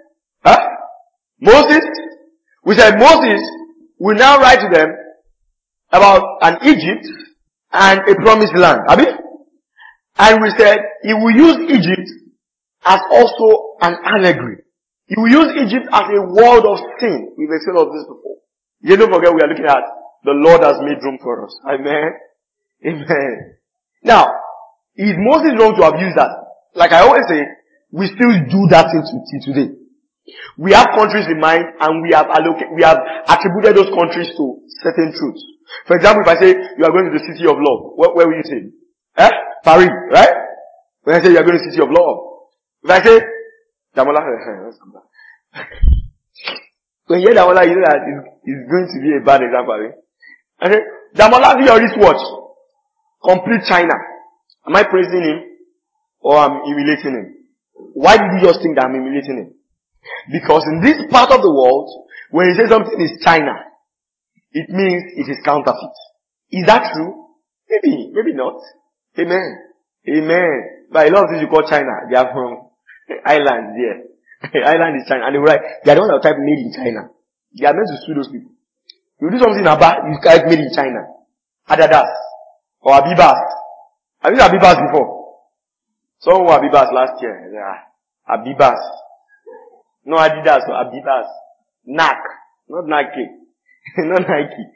Moses, we said Moses will now write to them about an Egypt and a promised land. Abi? And we said he will use Egypt as also an allegory. He will use Egypt as a world of sin. We've explained all this before. You don't forget we are looking at the Lord has made room for us. Amen. Amen. Now, is Moses wrong to have used that? Like I always say, we still do that till today. We have countries in mind and we have attributed those countries to certain truths. For example, if I say you are going to the city of love, where will you say? Paris, right? When I say you are going to the city of love. If I say, Damola, let's come back. When you hear Damola, you know that it's going to be a bad example. I say, Damola, do your wristwatch. Complete China. Am I praising him? Or I'm humiliating him? Why did you just think that I'm humiliating him? Because in this part of the world, when you say something is China, it means it is counterfeit. Is that true? Maybe not. Amen. Amen. But a lot of things you call China, they are from islands there. Island is China. And they were right. They are the ones that type made in China. They are meant to sue those people. You do something about, you type made in China. Adidas. Or Abibas. Have you seen Abibas before? Someone wore Abibas last year. Abibas. No Adidas, or Abibas. NAK. Not Nike. Not Nike.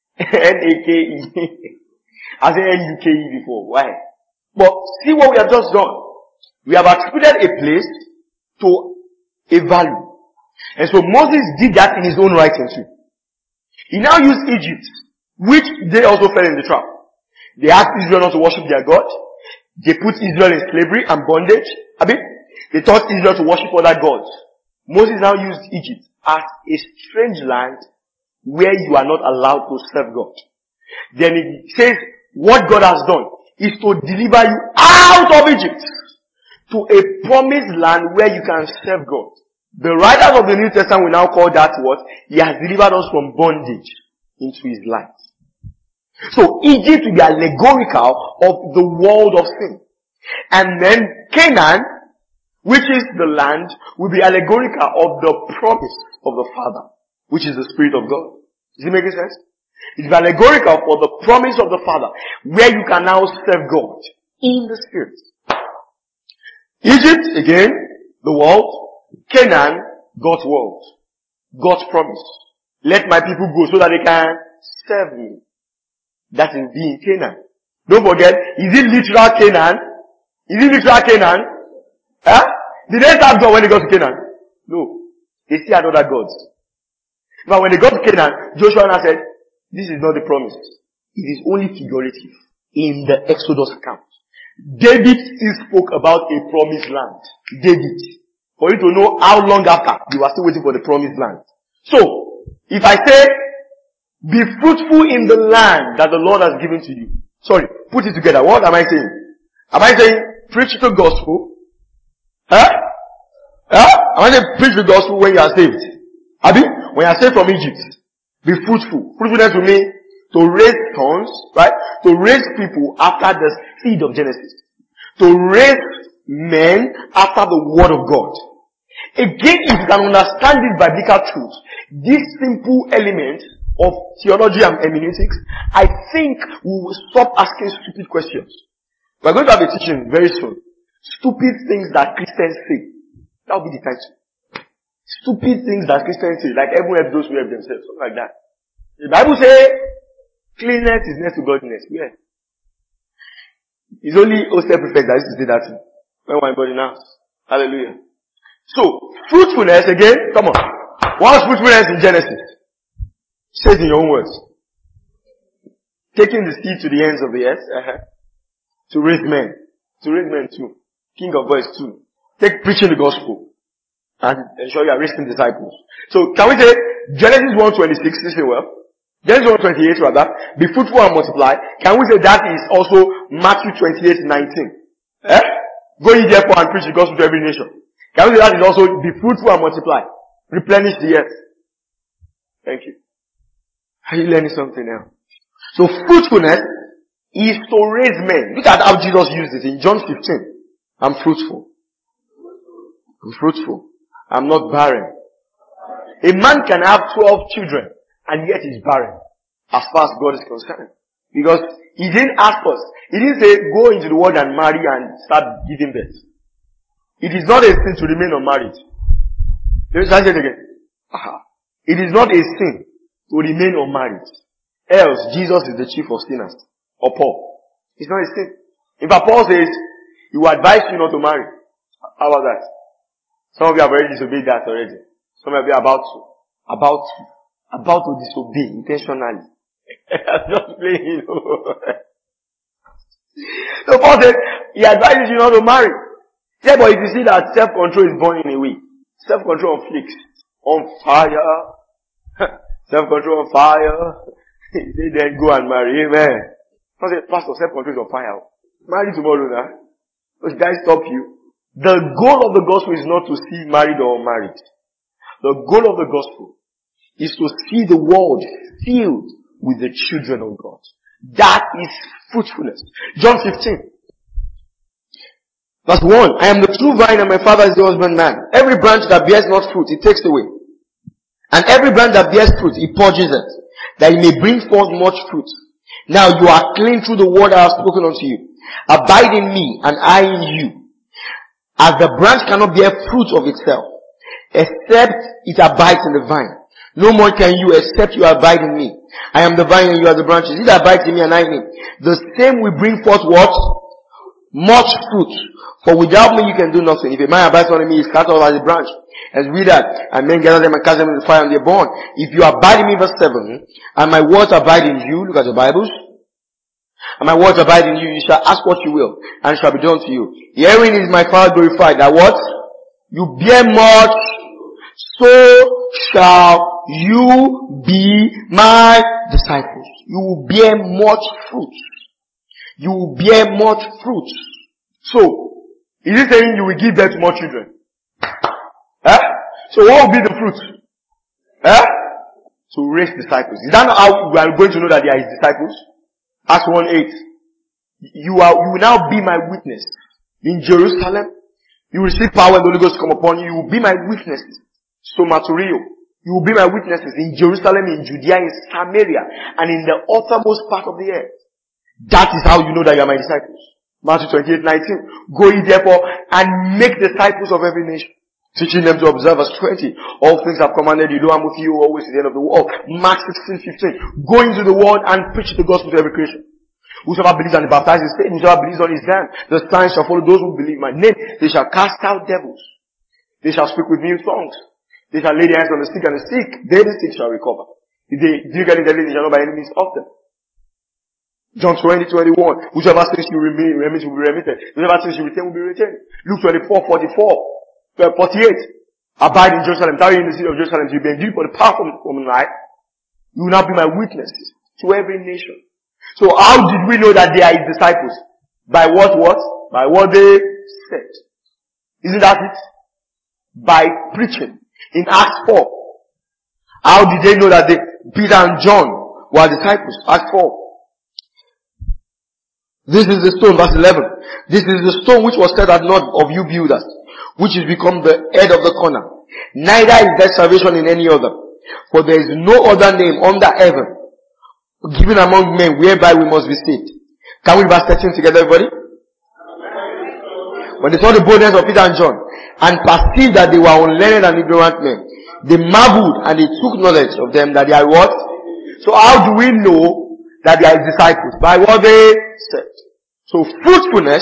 N-A-K-E. I said N-U-K-E before. Why? But see what we have just done. We have attributed a place to a value. And so Moses did that in his own writing too. He now used Egypt, which they also fell in the trap. They asked Israel not to worship their God. They put Israel in slavery and bondage. They taught Israel to worship other gods. Moses now used Egypt as a strange land where you are not allowed to serve God. Then he says, what God has done is to deliver you out of Egypt to a promised land where you can serve God. The writers of the New Testament will now call that what? He has delivered us from bondage into his light. So Egypt will be allegorical of the world of sin. And then Canaan, which is the land, will be allegorical of the promise of the Father, which is the Spirit of God. Is it making sense? It's allegorical for the promise of the Father, where you can now serve God in the Spirit. Egypt, again, the world. Canaan, God's world. God's promise. Let my people go so that they can serve me. That is being Canaan. Don't forget, is it literal Canaan? Is it literal Canaan? Did they serve God when they got to Canaan? No. They still had other gods. But when they got to Canaan, Joshua now said, this is not the promise. It is only figurative in the Exodus account. David still spoke about a promised land. David. For you to know how long after you are still waiting for the promised land. So, if I say, be fruitful in the land that the Lord has given to you. Sorry, put it together. What am I saying? Am I saying preach the gospel? Huh? Am I saying preach the gospel when you are saved? Abi? When you are saved from Egypt. Be fruitful. Fruitfulness to me, to raise sons, right? To raise people after the seed of Genesis. To raise men after the word of God. Again, if you can understand this biblical truth, this simple element of theology and hermeneutics, I think we will stop asking stupid questions. We're going to have a teaching very soon. Stupid things that Christians say. That will be the title. Stupid things that Christians say, like everyone help those who help themselves, something like that. The Bible says, cleanness is next to godliness. Yeah. It's only hostel prefect that used to say that when one body now. Hallelujah. So, fruitfulness again, come on. What's fruitfulness in Genesis? Say it in your own words. Taking the seed to the ends of the earth, to raise men. To raise men too. King of boys too. Take preaching the gospel. And ensure you are raising disciples. So, can we say, Genesis 1:26, listen well. Genesis 1:28 rather, be fruitful and multiply. Can we say that is also Matthew 28:19? Go ye therefore and preach the gospel to every nation. Can we say that is also be fruitful and multiply? Replenish the earth. Thank you. Are you learning something now? So fruitfulness is to raise men. Look at how Jesus used it in John 15. I'm fruitful. I'm fruitful. I'm not barren. A man can have 12 children and yet he's barren. As far as God is concerned. Because he didn't ask us. He didn't say go into the world and marry and start giving birth. It is not a sin to remain unmarried. Let me say it again. It is not a sin to remain unmarried. Else, Jesus is the chief of sinners. Or Paul. It's not a sin. In fact, Paul says, he will advise you not to marry. How about that? Some of you have already disobeyed that already. Some of you are about to disobey intentionally. I'm just playing, So Paul says, he advises you not to marry. Yeah, but if you see that self-control is burning away, self-control on flicks, on fire, self-control on fire, then go and marry, amen. I say, Pastor, self-control is on fire. Marry tomorrow now. Those guys stop you. The goal of the gospel is not to see married or unmarried. The goal of the gospel is to see the world filled with the children of God. That is fruitfulness. John 15. Verse 1. I am the true vine and my Father is the husbandman. Every branch that bears not fruit, he takes away. And every branch that bears fruit, he purges it, that he may bring forth much fruit. Now you are clean through the word I have spoken unto you. Abide in me and I in you. As the branch cannot bear fruit of itself, except it abides in the vine. No more can you except you abide in me. I am the vine and you are the branches. He that abides in me and I in him, the same will bring forth what? Much fruit. For without me you can do nothing. If a man abides on me, he is cut off as a branch. As we that, and men gather them and cast them in the fire and they are born. If you abide in me, verse 7, and my words abide in you, look at your Bibles. And my words abide in you, you shall ask what you will, and it shall be done to you. Herein is my Father glorified, that what? You bear much, so shall you be my disciples. You will bear much fruit. You will bear much fruit. So, is it saying you will give birth to more children? So what will be the fruit? To raise disciples. Is that not how we are going to know that they are his disciples? Acts 1:8. You will now be my witness in Jerusalem. You will receive power and the Holy Ghost come upon you. You will be my witnesses. Somaterio. You will be my witnesses in Jerusalem, in Judea, in Samaria, and in the uttermost part of the earth. That is how you know that you are my disciples. Matthew 28:19. Go ye therefore and make disciples of every nation, teaching them to observe verse 20. All things I've commanded you, do I'm with you always to the end of the world. Mark 16:15. Go into the world and preach the gospel to every creation. Whosoever believes and is baptized is saved. Whosoever believes on his name, the signs shall follow those who believe my name. They shall cast out devils. They shall speak with new tongues. They shall lay their hands on the sick, and the sick shall recover. If they do get it, they shall not by any means of them. John 20:21. Whosoever sins you remit will be remitted. Whosoever sins you retain will be retained. Luke 24:48. Abide in Jerusalem. Tarry in the city of Jerusalem. You be endued for the power from light. You will now be my witnesses to every nation. So how did we know that they are his disciples? By what? By what they said. Isn't that it? By preaching. In Acts 4. How did they know that Peter and John were disciples? Acts 4. This is the stone, verse 11. This is the stone which was set at naught of you builders, which is become the head of the corner. Neither is there salvation in any other, for there is no other name under heaven given among men whereby we must be saved. Can we verse 13 together, everybody? When they saw the boldness of Peter and John, and perceived that they were unlearned and ignorant men, they marveled and they took knowledge of them that they are what? So how do we know that they are disciples? By what they said. So fruitfulness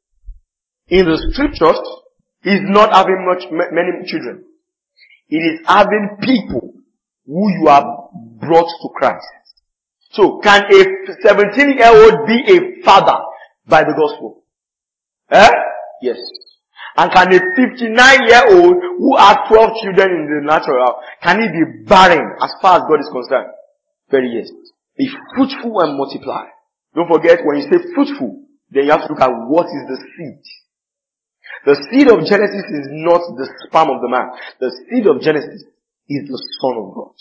in the scriptures is not having many children. It is having people who you have brought to Christ. So can a 17-year-old be a father by the gospel? Yes. And can a 59-year-old who has 12 children in the natural, can he be barren as far as God is concerned? Very yes. Be fruitful and multiply. Don't forget, when you say fruitful, then you have to look at what is the seed. The seed of Genesis is not the sperm of the man. The seed of Genesis is the Son of God.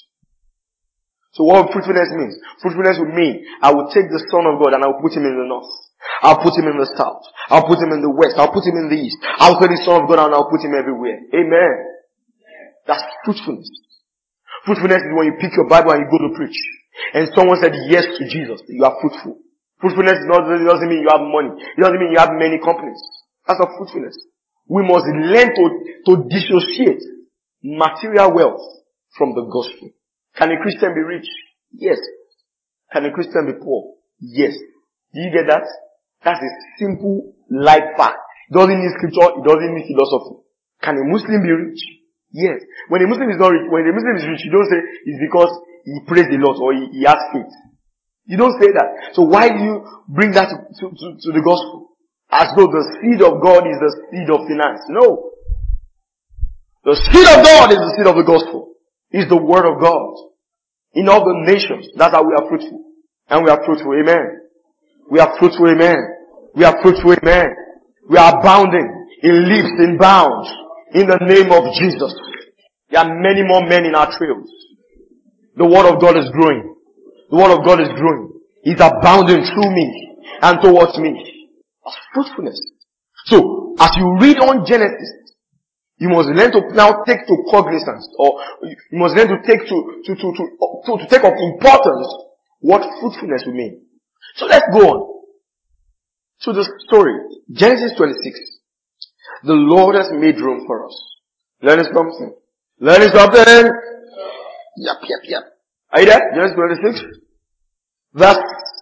So what fruitfulness means? Fruitfulness would mean, I will take the Son of God and I will put him in the north. I'll put him in the south. I'll put him in the west. I'll put him in the east. I'll take the Son of God and I'll put him everywhere. Amen. That's fruitfulness. Fruitfulness is when you pick your Bible and you go to preach. And someone said yes to Jesus. You are fruitful. Fruitfulness doesn't mean you have money. It doesn't mean you have many companies. That's not fruitfulness. We must learn to dissociate material wealth from the gospel. Can a Christian be rich? Yes. Can a Christian be poor? Yes. Do you get that? That's a simple life fact. It doesn't need scripture. It doesn't need philosophy. Can a Muslim be rich? Yes. When a Muslim is not rich, when a Muslim is rich, you don't say it's because he prays a lot or he has faith. You don't say that. So why do you bring that to the gospel? As though the seed of God is the seed of finance. No. The seed of God is the seed of the gospel. It's the word of God. In all the nations, that's how we are fruitful. And we are fruitful, amen. We are fruitful, amen. We are fruitful, amen. We are abounding in leaps, in bounds, in the name of Jesus. There are many more men in our trails. The word of God is growing. The word of God is growing. It's abounding through me and towards me. That's fruitfulness. So, as you read on Genesis, you must learn to now take to cognizance, or you must learn to take to take of importance what fruitfulness will mean. So let's go on to the story. Genesis 26. The Lord has made room for us. Learn something. Learn something. Yep. Are you there? Genesis 26. Verse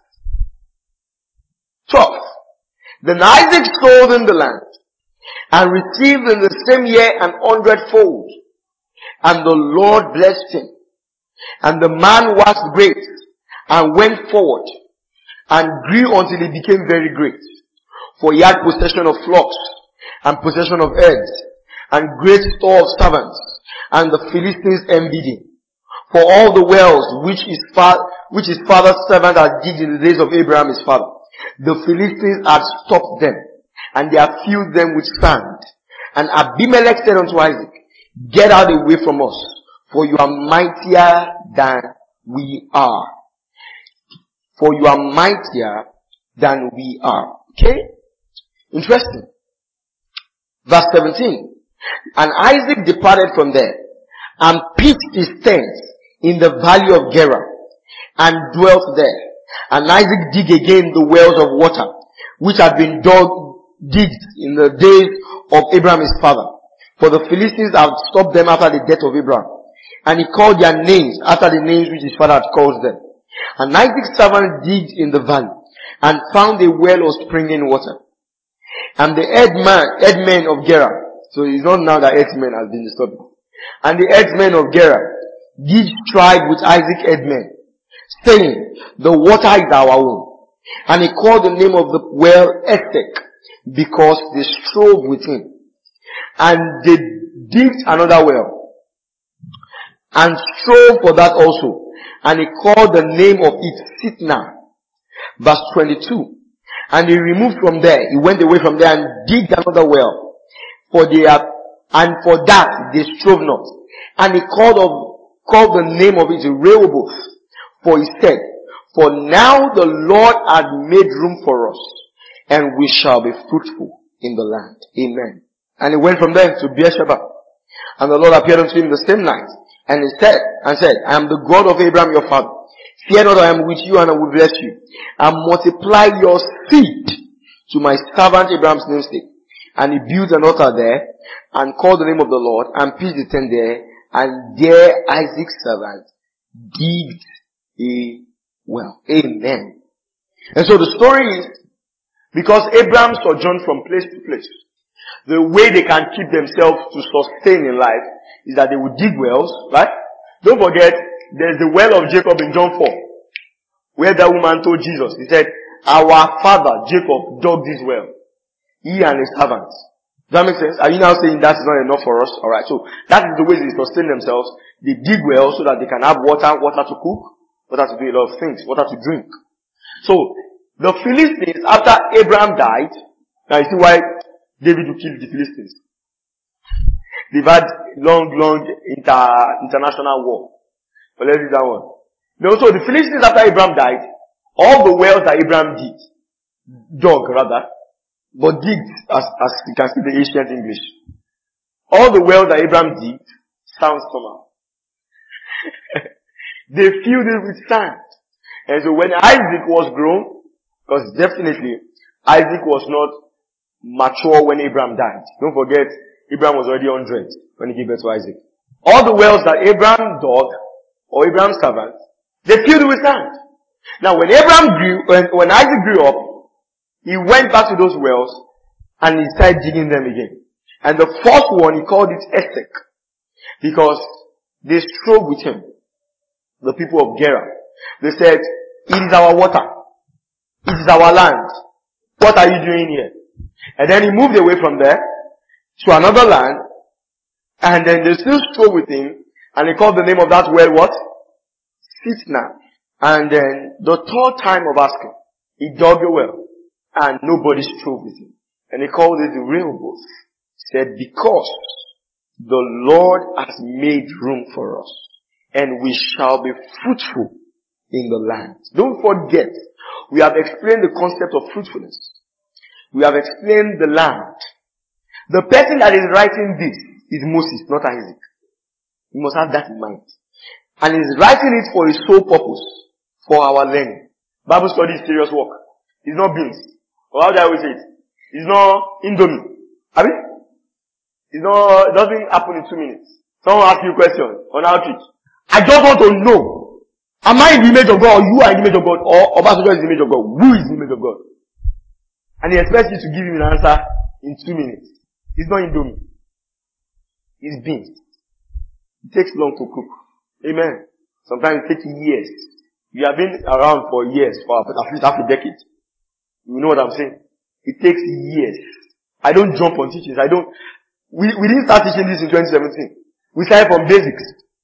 12. Then Isaac sowed in the land, and received in the same year 100-fold. And the Lord blessed him. And the man was great, and went forward, and grew until he became very great. For he had possession of flocks, and possession of herds, and great store of servants, and the Philistines envied him. For all the wells which his father's servant had digged in the days of Abraham his father, the Philistines had stopped them, and they had filled them with sand. And Abimelech said unto Isaac, get out away from us, for you are mightier than we are. For you are mightier than we are. Okay? Interesting. Verse 17. And Isaac departed from there, and pitched his tent in the valley of Gerar, and dwelt there. And Isaac digged again the wells of water, which had been digged in the days of Abraham his father. For the Philistines had stopped them after the death of Abraham. And he called their names after the names which his father had called them. And Isaac's servant digged in the valley, and found a well of springing water. And the headman of Gerar, so it's not now that headman has been disturbed. And the herdsmen of Gerar did strive with Isaac herdsmen, saying, the water is our own. And he called the name of the well Esek, because they strove with him. And they digged another well, and strove for that also. And he called the name of it Sitnah. Verse 22. And he removed from there, he went away from there and digged another well. And for that they strove not. And he called the name of it Rehoboth. For he said, for now the Lord has made room for us, and we shall be fruitful in the land. Amen. And he went from there to Beersheba. And the Lord appeared unto him the same night. And he said, I am the God of Abraham your father. Fear not, I am with you and I will bless you. And multiply your seed to my servant Abraham's namesake. And he built an altar there, and called the name of the Lord, and pitched the tent there, and there Isaac's servant digged a well. Amen. And so the story is, because Abraham sojourned from place to place, the way they can keep themselves to sustain in life is that they would dig wells, right? Don't forget, there's the well of Jacob in John 4, where that woman told Jesus, he said, our father Jacob dug this well, he and his servants. Does that make sense? Are you now saying that's not enough for us? Alright, so that is the way they sustain themselves. They dig wells so that they can have water to cook, water to do a lot of things, water to drink. So, the Philistines, after Abraham died, now you see why David will kill the Philistines. They've had long international war. But let's do that one. Now, so the Philistines, after Abraham died, all the wells that Abraham dug, but digged, as you can see the ancient English. All the wells that Abraham digged sounds somehow. They filled it with sand. And so when Isaac was grown, because definitely Isaac was not mature when Abraham died. Don't forget, Abraham was already 100 when he gave birth to Isaac. All the wells that Abraham dug, or Abraham's servants, they filled it with sand. Now when Isaac grew up, he went back to those wells and he started digging them again. And the first one, he called it Esek, because they strove with him, the people of Gerar. They said, it is our water. It is our land. What are you doing here? And then he moved away from there to another land, and then they still strove with him, and he called the name of that well what? Sitnah. And then the third time of asking, he dug a well, and nobody strove with him. And he called it the Rehoboth. He said, because the Lord has made room for us, and we shall be fruitful in the land. Don't forget, we have explained the concept of fruitfulness. We have explained the land. The person that is writing this is Moses, not Isaac. You must have that in mind. And he's writing it for his sole purpose, for our learning. Bible study is serious work. It's not beans. Or how do I always say it? It's not Indomie. Have it? It doesn't happen in 2 minutes. Someone asks you a question on outreach. I just want to know, am I in the image of God, or you are in the image of God, or Obasanjo is in the image of God? Who is in the image of God? And he expects you to give him an answer in 2 minutes. It's not Indomie. It's beans. It takes long to cook. Amen. Sometimes it takes years. You have been around for years, for at least half a decade. You know what I'm saying? It takes years. I don't jump on teachings. We didn't start teaching this in 2017. We started from basics.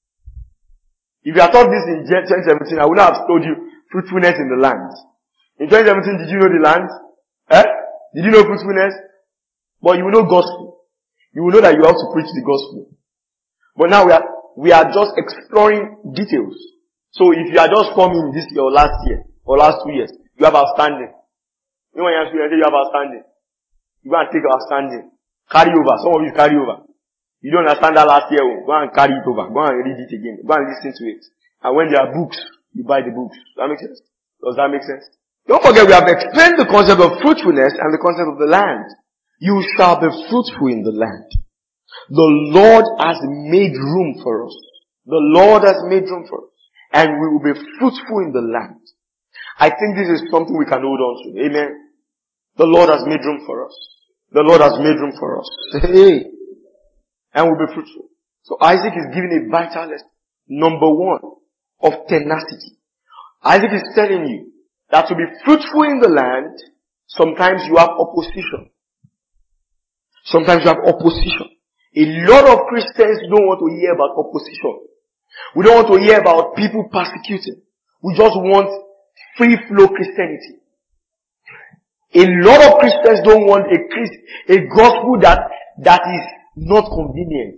If you had taught this in 2017, I would not have told you fruitfulness in the land. In 2017, did you know the land? Did you know fruitfulness? But you will know gospel. You will know that you have to preach the gospel. But now we are just exploring details. So if you are just coming this year or last year, or last 2 years, you have outstanding. You know when you have outstanding. You go and take outstanding. Carry over. Some of you carry over. You don't understand that last year. Go and carry it over. Go and read it again. Go and listen to it. And when there are books, you buy the books. Does that make sense? Does that make sense? Don't forget, we have explained the concept of fruitfulness and the concept of the land. You shall be fruitful in the land. The Lord has made room for us. The Lord has made room for us. And we will be fruitful in the land. I think this is something we can hold on to. Amen. The Lord has made room for us. The Lord has made room for us. Hey. And we'll be fruitful. So Isaac is giving a vital lesson. Number one, of tenacity. Isaac is telling you that to be fruitful in the land, sometimes you have opposition. Sometimes you have opposition. A lot of Christians don't want to hear about opposition. We don't want to hear about people persecuting. We just want free flow Christianity. A lot of Christians don't want a gospel that is not convenient.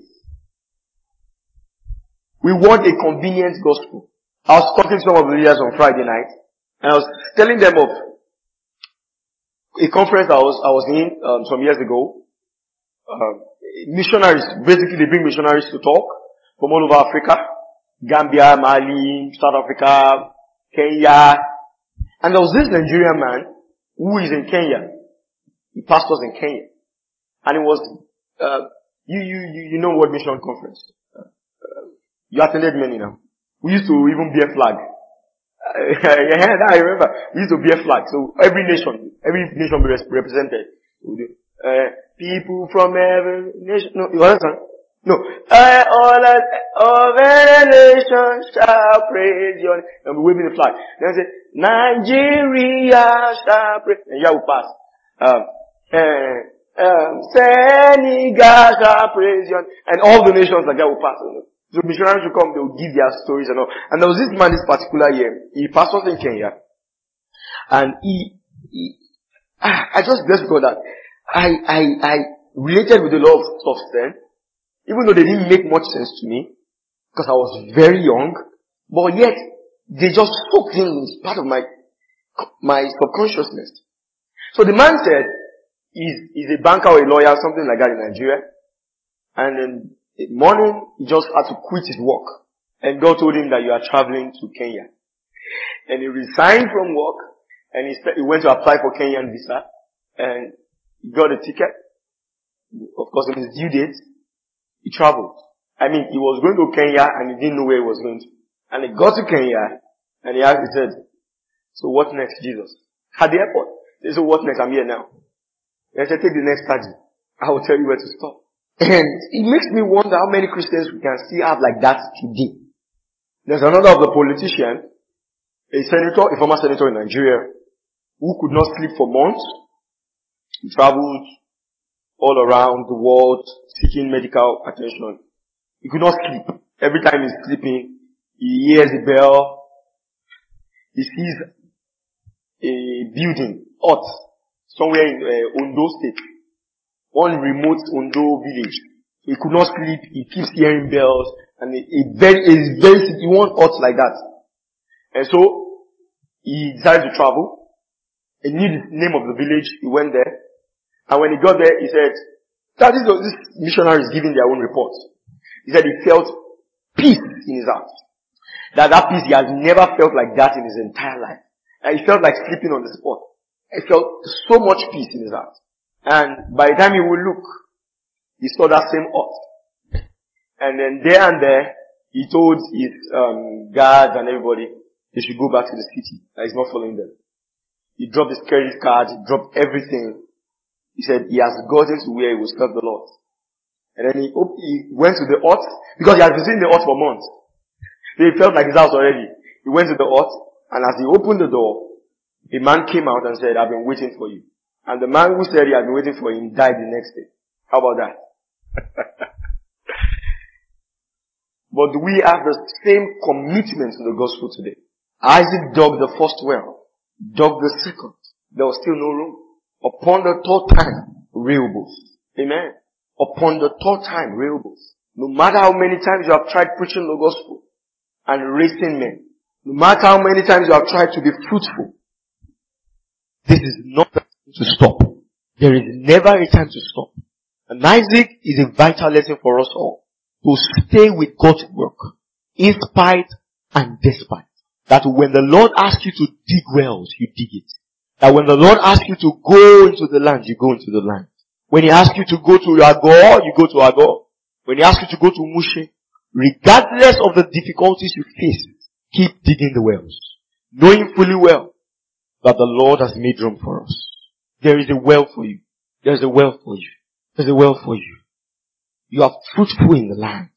We want a convenient gospel. I was talking to some of the leaders on Friday night, and I was telling them of a conference I was in some years ago. Missionaries, basically they bring missionaries to talk from all over Africa, Gambia, Mali, South Africa, Kenya, and there was this Nigerian man who is in Kenya. He pastors in Kenya, and it was you know what mission conference? You attended many now. We used to even bear flag. I remember. We used to bear flag. So every nation be represented. People from every nation. No, you understand? No. All every nation shall praise your name. And we're waving the flag. Then say, Nigeria shall praise. And here we pass. Senegal shall praise your name. And all the nations like that will pass. So missionaries will come, they will give their stories and all. And there was this man this particular year. He pastors in Kenya. And I just blessed God that I related with a lot of stuff then. Even though they didn't make much sense to me. Because I was very young. But yet, they just soaked in as part of my subconsciousness. So the man said, he's a banker or a lawyer, something like that in Nigeria. And then, in the morning, he just had to quit his work. And God told him that you are traveling to Kenya. And he resigned from work, and he went to apply for Kenyan visa, and he got a ticket. Of course, on his due date, he traveled. I mean, he was going to Kenya, and he didn't know where he was going to. And he got to Kenya, and he said, so what next, Jesus? At the airport. He said, what next? I'm here now. And I said, take the next taxi. I will tell you where to stop. And it makes me wonder how many Christians we can still have like that today. There's another of the politician, a former senator in Nigeria, who could not sleep for months. He traveled all around the world seeking medical attention. He could not sleep. Every time he's sleeping, he hears a bell. He sees a building, hut, somewhere in Ondo State. One remote Ondo village. He could not sleep. He keeps hearing bells, and he wants huts like that. And so he decided to travel. He knew the name of the village. He went there, and when he got there, he said, "That is this missionary is giving their own reports." He said he felt peace in his heart. That peace he has never felt like that in his entire life. And he felt like sleeping on the spot. He felt so much peace in his heart. And by the time he would look, he saw that same hut. And then there and there, he told his guards and everybody they should go back to the city. That he's not following them. He dropped his credit card, he dropped everything. He said he has gotten to where he will serve the Lord. And then he went to the hut, because he had been seeing the hut for months. So he felt like his house already. He went to the hut, and as he opened the door, a man came out and said, "I've been waiting for you." And the man who said he had been waiting for him died the next day. How about that? But do we have the same commitment to the gospel today? Isaac dug the first well, dug the second. There was still no room. Upon the third time, Rehoboth. Amen. Upon the third time, Rehoboth. No matter how many times you have tried preaching the gospel and raising men, no matter how many times you have tried to be fruitful, this is not the time to stop. There is never a time to stop. And Isaac is a vital lesson for us all. To stay with God's work, in spite and despite. That when the Lord asks you to dig wells, you dig it. That when the Lord asks you to go into the land, you go into the land. When He asks you to go to Agor, you go to Agor. When He asks you to go to Mushe, regardless of the difficulties you face, keep digging the wells. Knowing fully well that the Lord has made room for us. There is a well for you. There is a well for you. There is a well for you. You are fruitful in the land.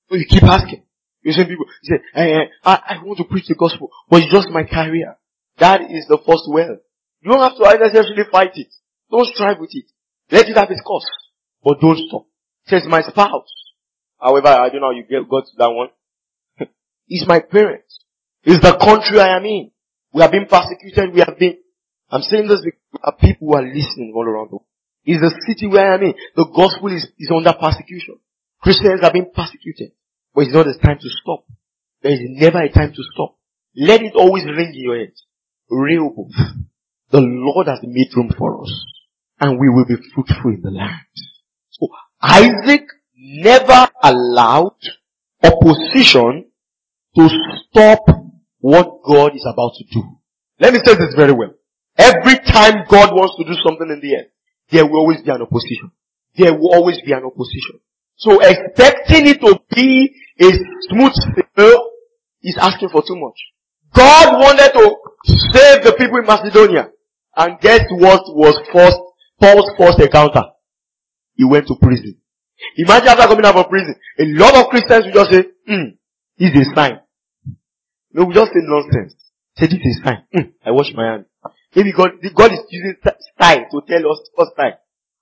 So you keep asking. You see people say, I want to preach the gospel, but it's just my career. That is the first well. You don't have to necessarily fight it. Don't strive with it. Let it have its course. But don't stop. It says my spouse. However, I don't know how you got to that one. It's my parents. It's the country I am in. We have been persecuted. I'm saying this because there are people who are listening all around the world. It's the city where I am in. The gospel is under persecution. Christians have been persecuted. But it's not a time to stop. There is never a time to stop. Let it always ring in your head. Rehoboth. The Lord has made room for us. And we will be fruitful in the land. So Isaac never allowed opposition to stop what God is about to do. Let me say this very well. Every time God wants to do something in the earth, there will always be an opposition. There will always be an opposition. So expecting it to be a smooth sail is asking for too much. God wanted to save the people in Macedonia. And guess what was Paul's first encounter? He went to prison. Imagine after coming out of prison, a lot of Christians will just say, this is a sign. No, we just say nonsense. Say this is a sign. I wash my hands. Maybe God is using style to tell us what style.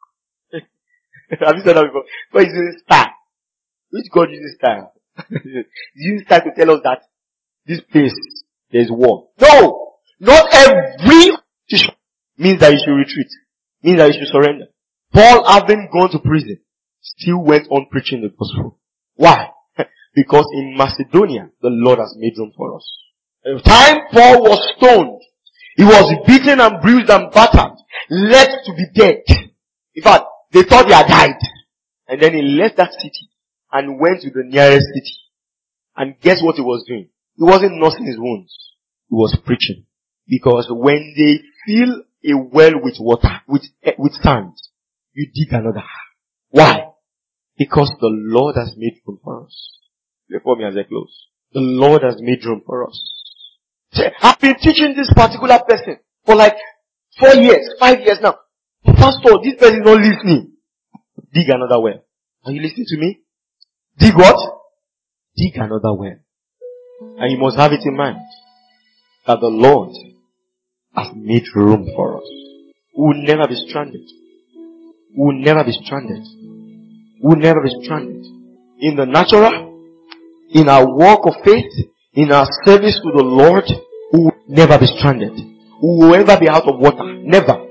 Have you said that before? God is using style. Which God uses style? He's using style to tell us that this place, there's war. No! Not every opposition means that you should retreat. Means that you should surrender. Paul, having gone to prison, still went on preaching the gospel. Why? Because in Macedonia, the Lord has made room for us. At the time Paul was stoned, he was beaten and bruised and battered, left to be dead. In fact, they thought he had died. And then he left that city and went to the nearest city. And guess what he was doing? He wasn't nursing his wounds. He was preaching. Because when they fill a well with water, with sand, you dig another. Why? Because the Lord has made room for us. Before me as I close. The Lord has made room for us. I've been teaching this particular person for like 4 years, 5 years now. Pastor, this person is not listening. Dig another well. Are you listening to me? Dig what? Dig another well. And you must have it in mind that the Lord has made room for us. We will never be stranded. We will never be stranded. We will never be stranded. In the natural, in our walk of faith, in our service to the Lord, we will never be stranded. We will never be out of water. Never.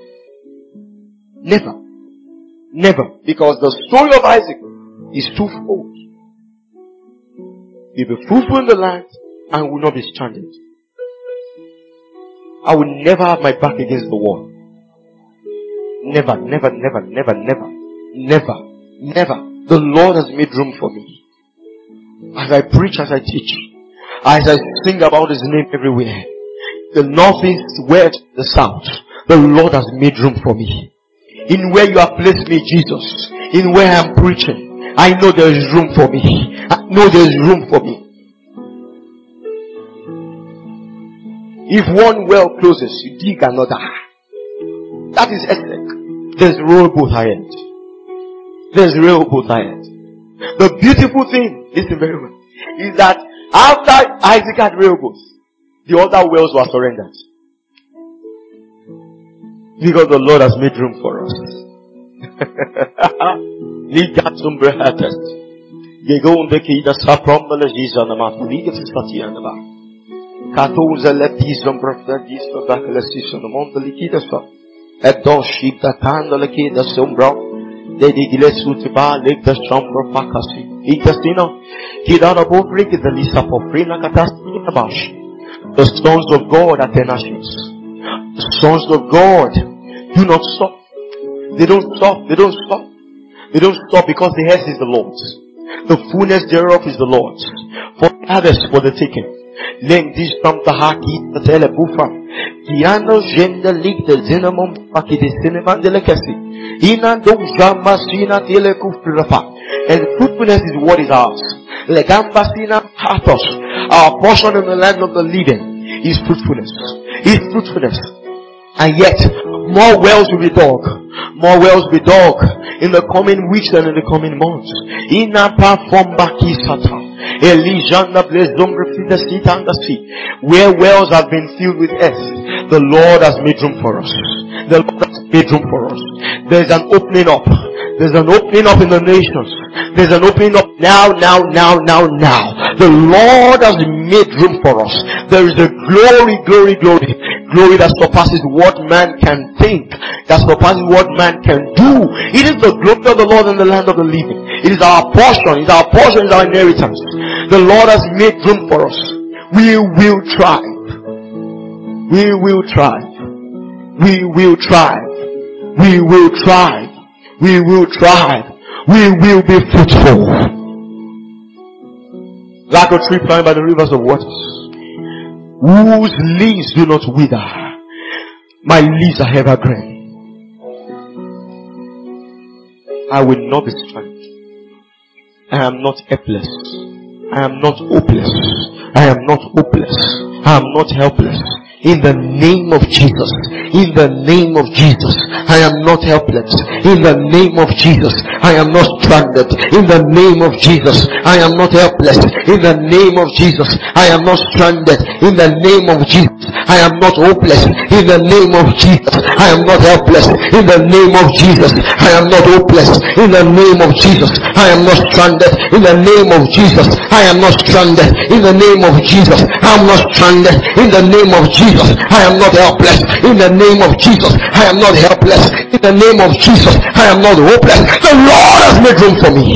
Never. Never. Because the story of Isaac is twofold. You'll be fruitful in the land and will not be stranded. I will never have my back against the wall. Never, never, never, never, never, never, never. The Lord has made room for me. As I preach, as I teach, as I sing about His name everywhere, the north, east, west, the south, the Lord has made room for me. In where you have placed me, Jesus, in where I am preaching, I know there is room for me. I know there is room for me. If one well closes, you dig another. That is Esek. There's Rehoboth ahead. There's Rehoboth ahead. The beautiful thing, listen very well, is that after Isaac had Rehoboth, the other wells were surrendered. Because the Lord has made room for us. The sons of God are tenacious. The sons of God do not stop. They don't stop. They don't stop. They don't stop because the earth is the Lord's. The fullness thereof is the Lord's. For others, for the taking. Leng this from the haki the telebufa. Kiano gender leak the zinamum paki the cinema delicacy. Ina do jamasina telekufrafa. And fruitfulness is what is ours. Legambasina pathos. Our portion in the land of the living is fruitfulness. Is fruitfulness. And yet, more wells will be dug. More wells will be dug in the coming weeks and in the coming months. Where wells have been filled with earth, the Lord has made room for us. The Lord has made room for us. There's an opening up. There's an opening up in the nations. There's an opening up now. The Lord has made room for us. There is a glory that surpasses what man can think, that surpasses what man can do. It is the glory of the Lord in the land of the living. It is our portion. It is our portion. It is our inheritance. The Lord has made room for us. We will thrive. We will thrive. We will thrive. We will thrive. We will thrive. We will be fruitful. Like a tree planted by the rivers of waters, whose leaves do not wither. My leaves are evergreen. I will not be stranded. I am not helpless. I am not hopeless. I am not hopeless. I am not helpless. In the name of Jesus. In the name of Jesus. I am not helpless. In the name of Jesus. I am not stranded. In the name of Jesus. I am not helpless. In the name of Jesus. I am not stranded. In the name of Jesus. I am not hopeless. In the name of Jesus. I am not helpless. In the name of Jesus. I am not hopeless. In the name of Jesus. I am not stranded. In the name of Jesus. I am not stranded. In the name of Jesus. I am not stranded. In the name of Jesus. I am not helpless. In the name of Jesus. I am not helpless. In the name of Jesus. I am not hopeless. The Lord has made room for me.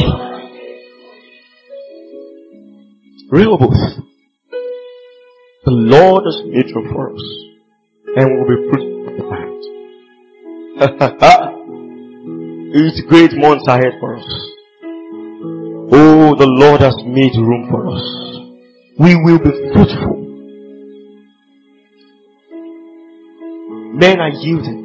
Rehoboth. The Lord has made room for us. And we will be fruitful in the land. It's great months ahead for us. Oh, the Lord has made room for us. We will be fruitful. Men are yielding.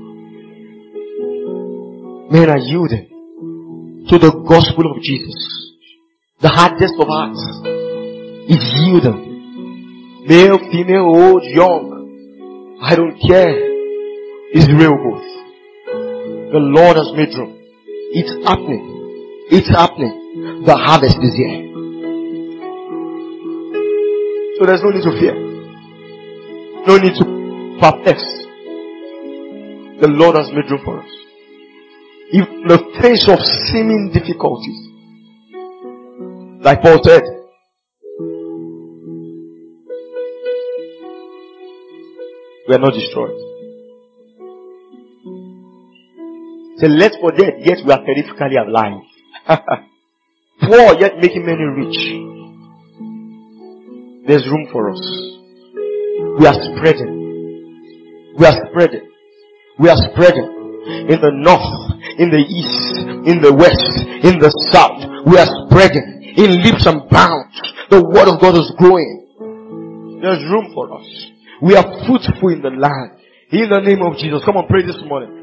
Men are yielding to the gospel of Jesus. The hardest of hearts is yielding. Male, female, old, young, I don't care. It's Rehoboth. The Lord has made room. It's happening. It's happening. The harvest is here. So there's no need to fear. No need to perplex. The Lord has made room for us. In the face of seeming difficulties, like Paul said, we are not destroyed. Say, let's forget, yet we are terrifically alive. Poor, yet making many rich. There's room for us. We are spreading. We are spreading. We are spreading. In the north, in the east, in the west, in the south. We are spreading. In leaps and bounds. The word of God is growing. There's room for us. We are fruitful in the land. In the name of Jesus. Come on, pray this morning.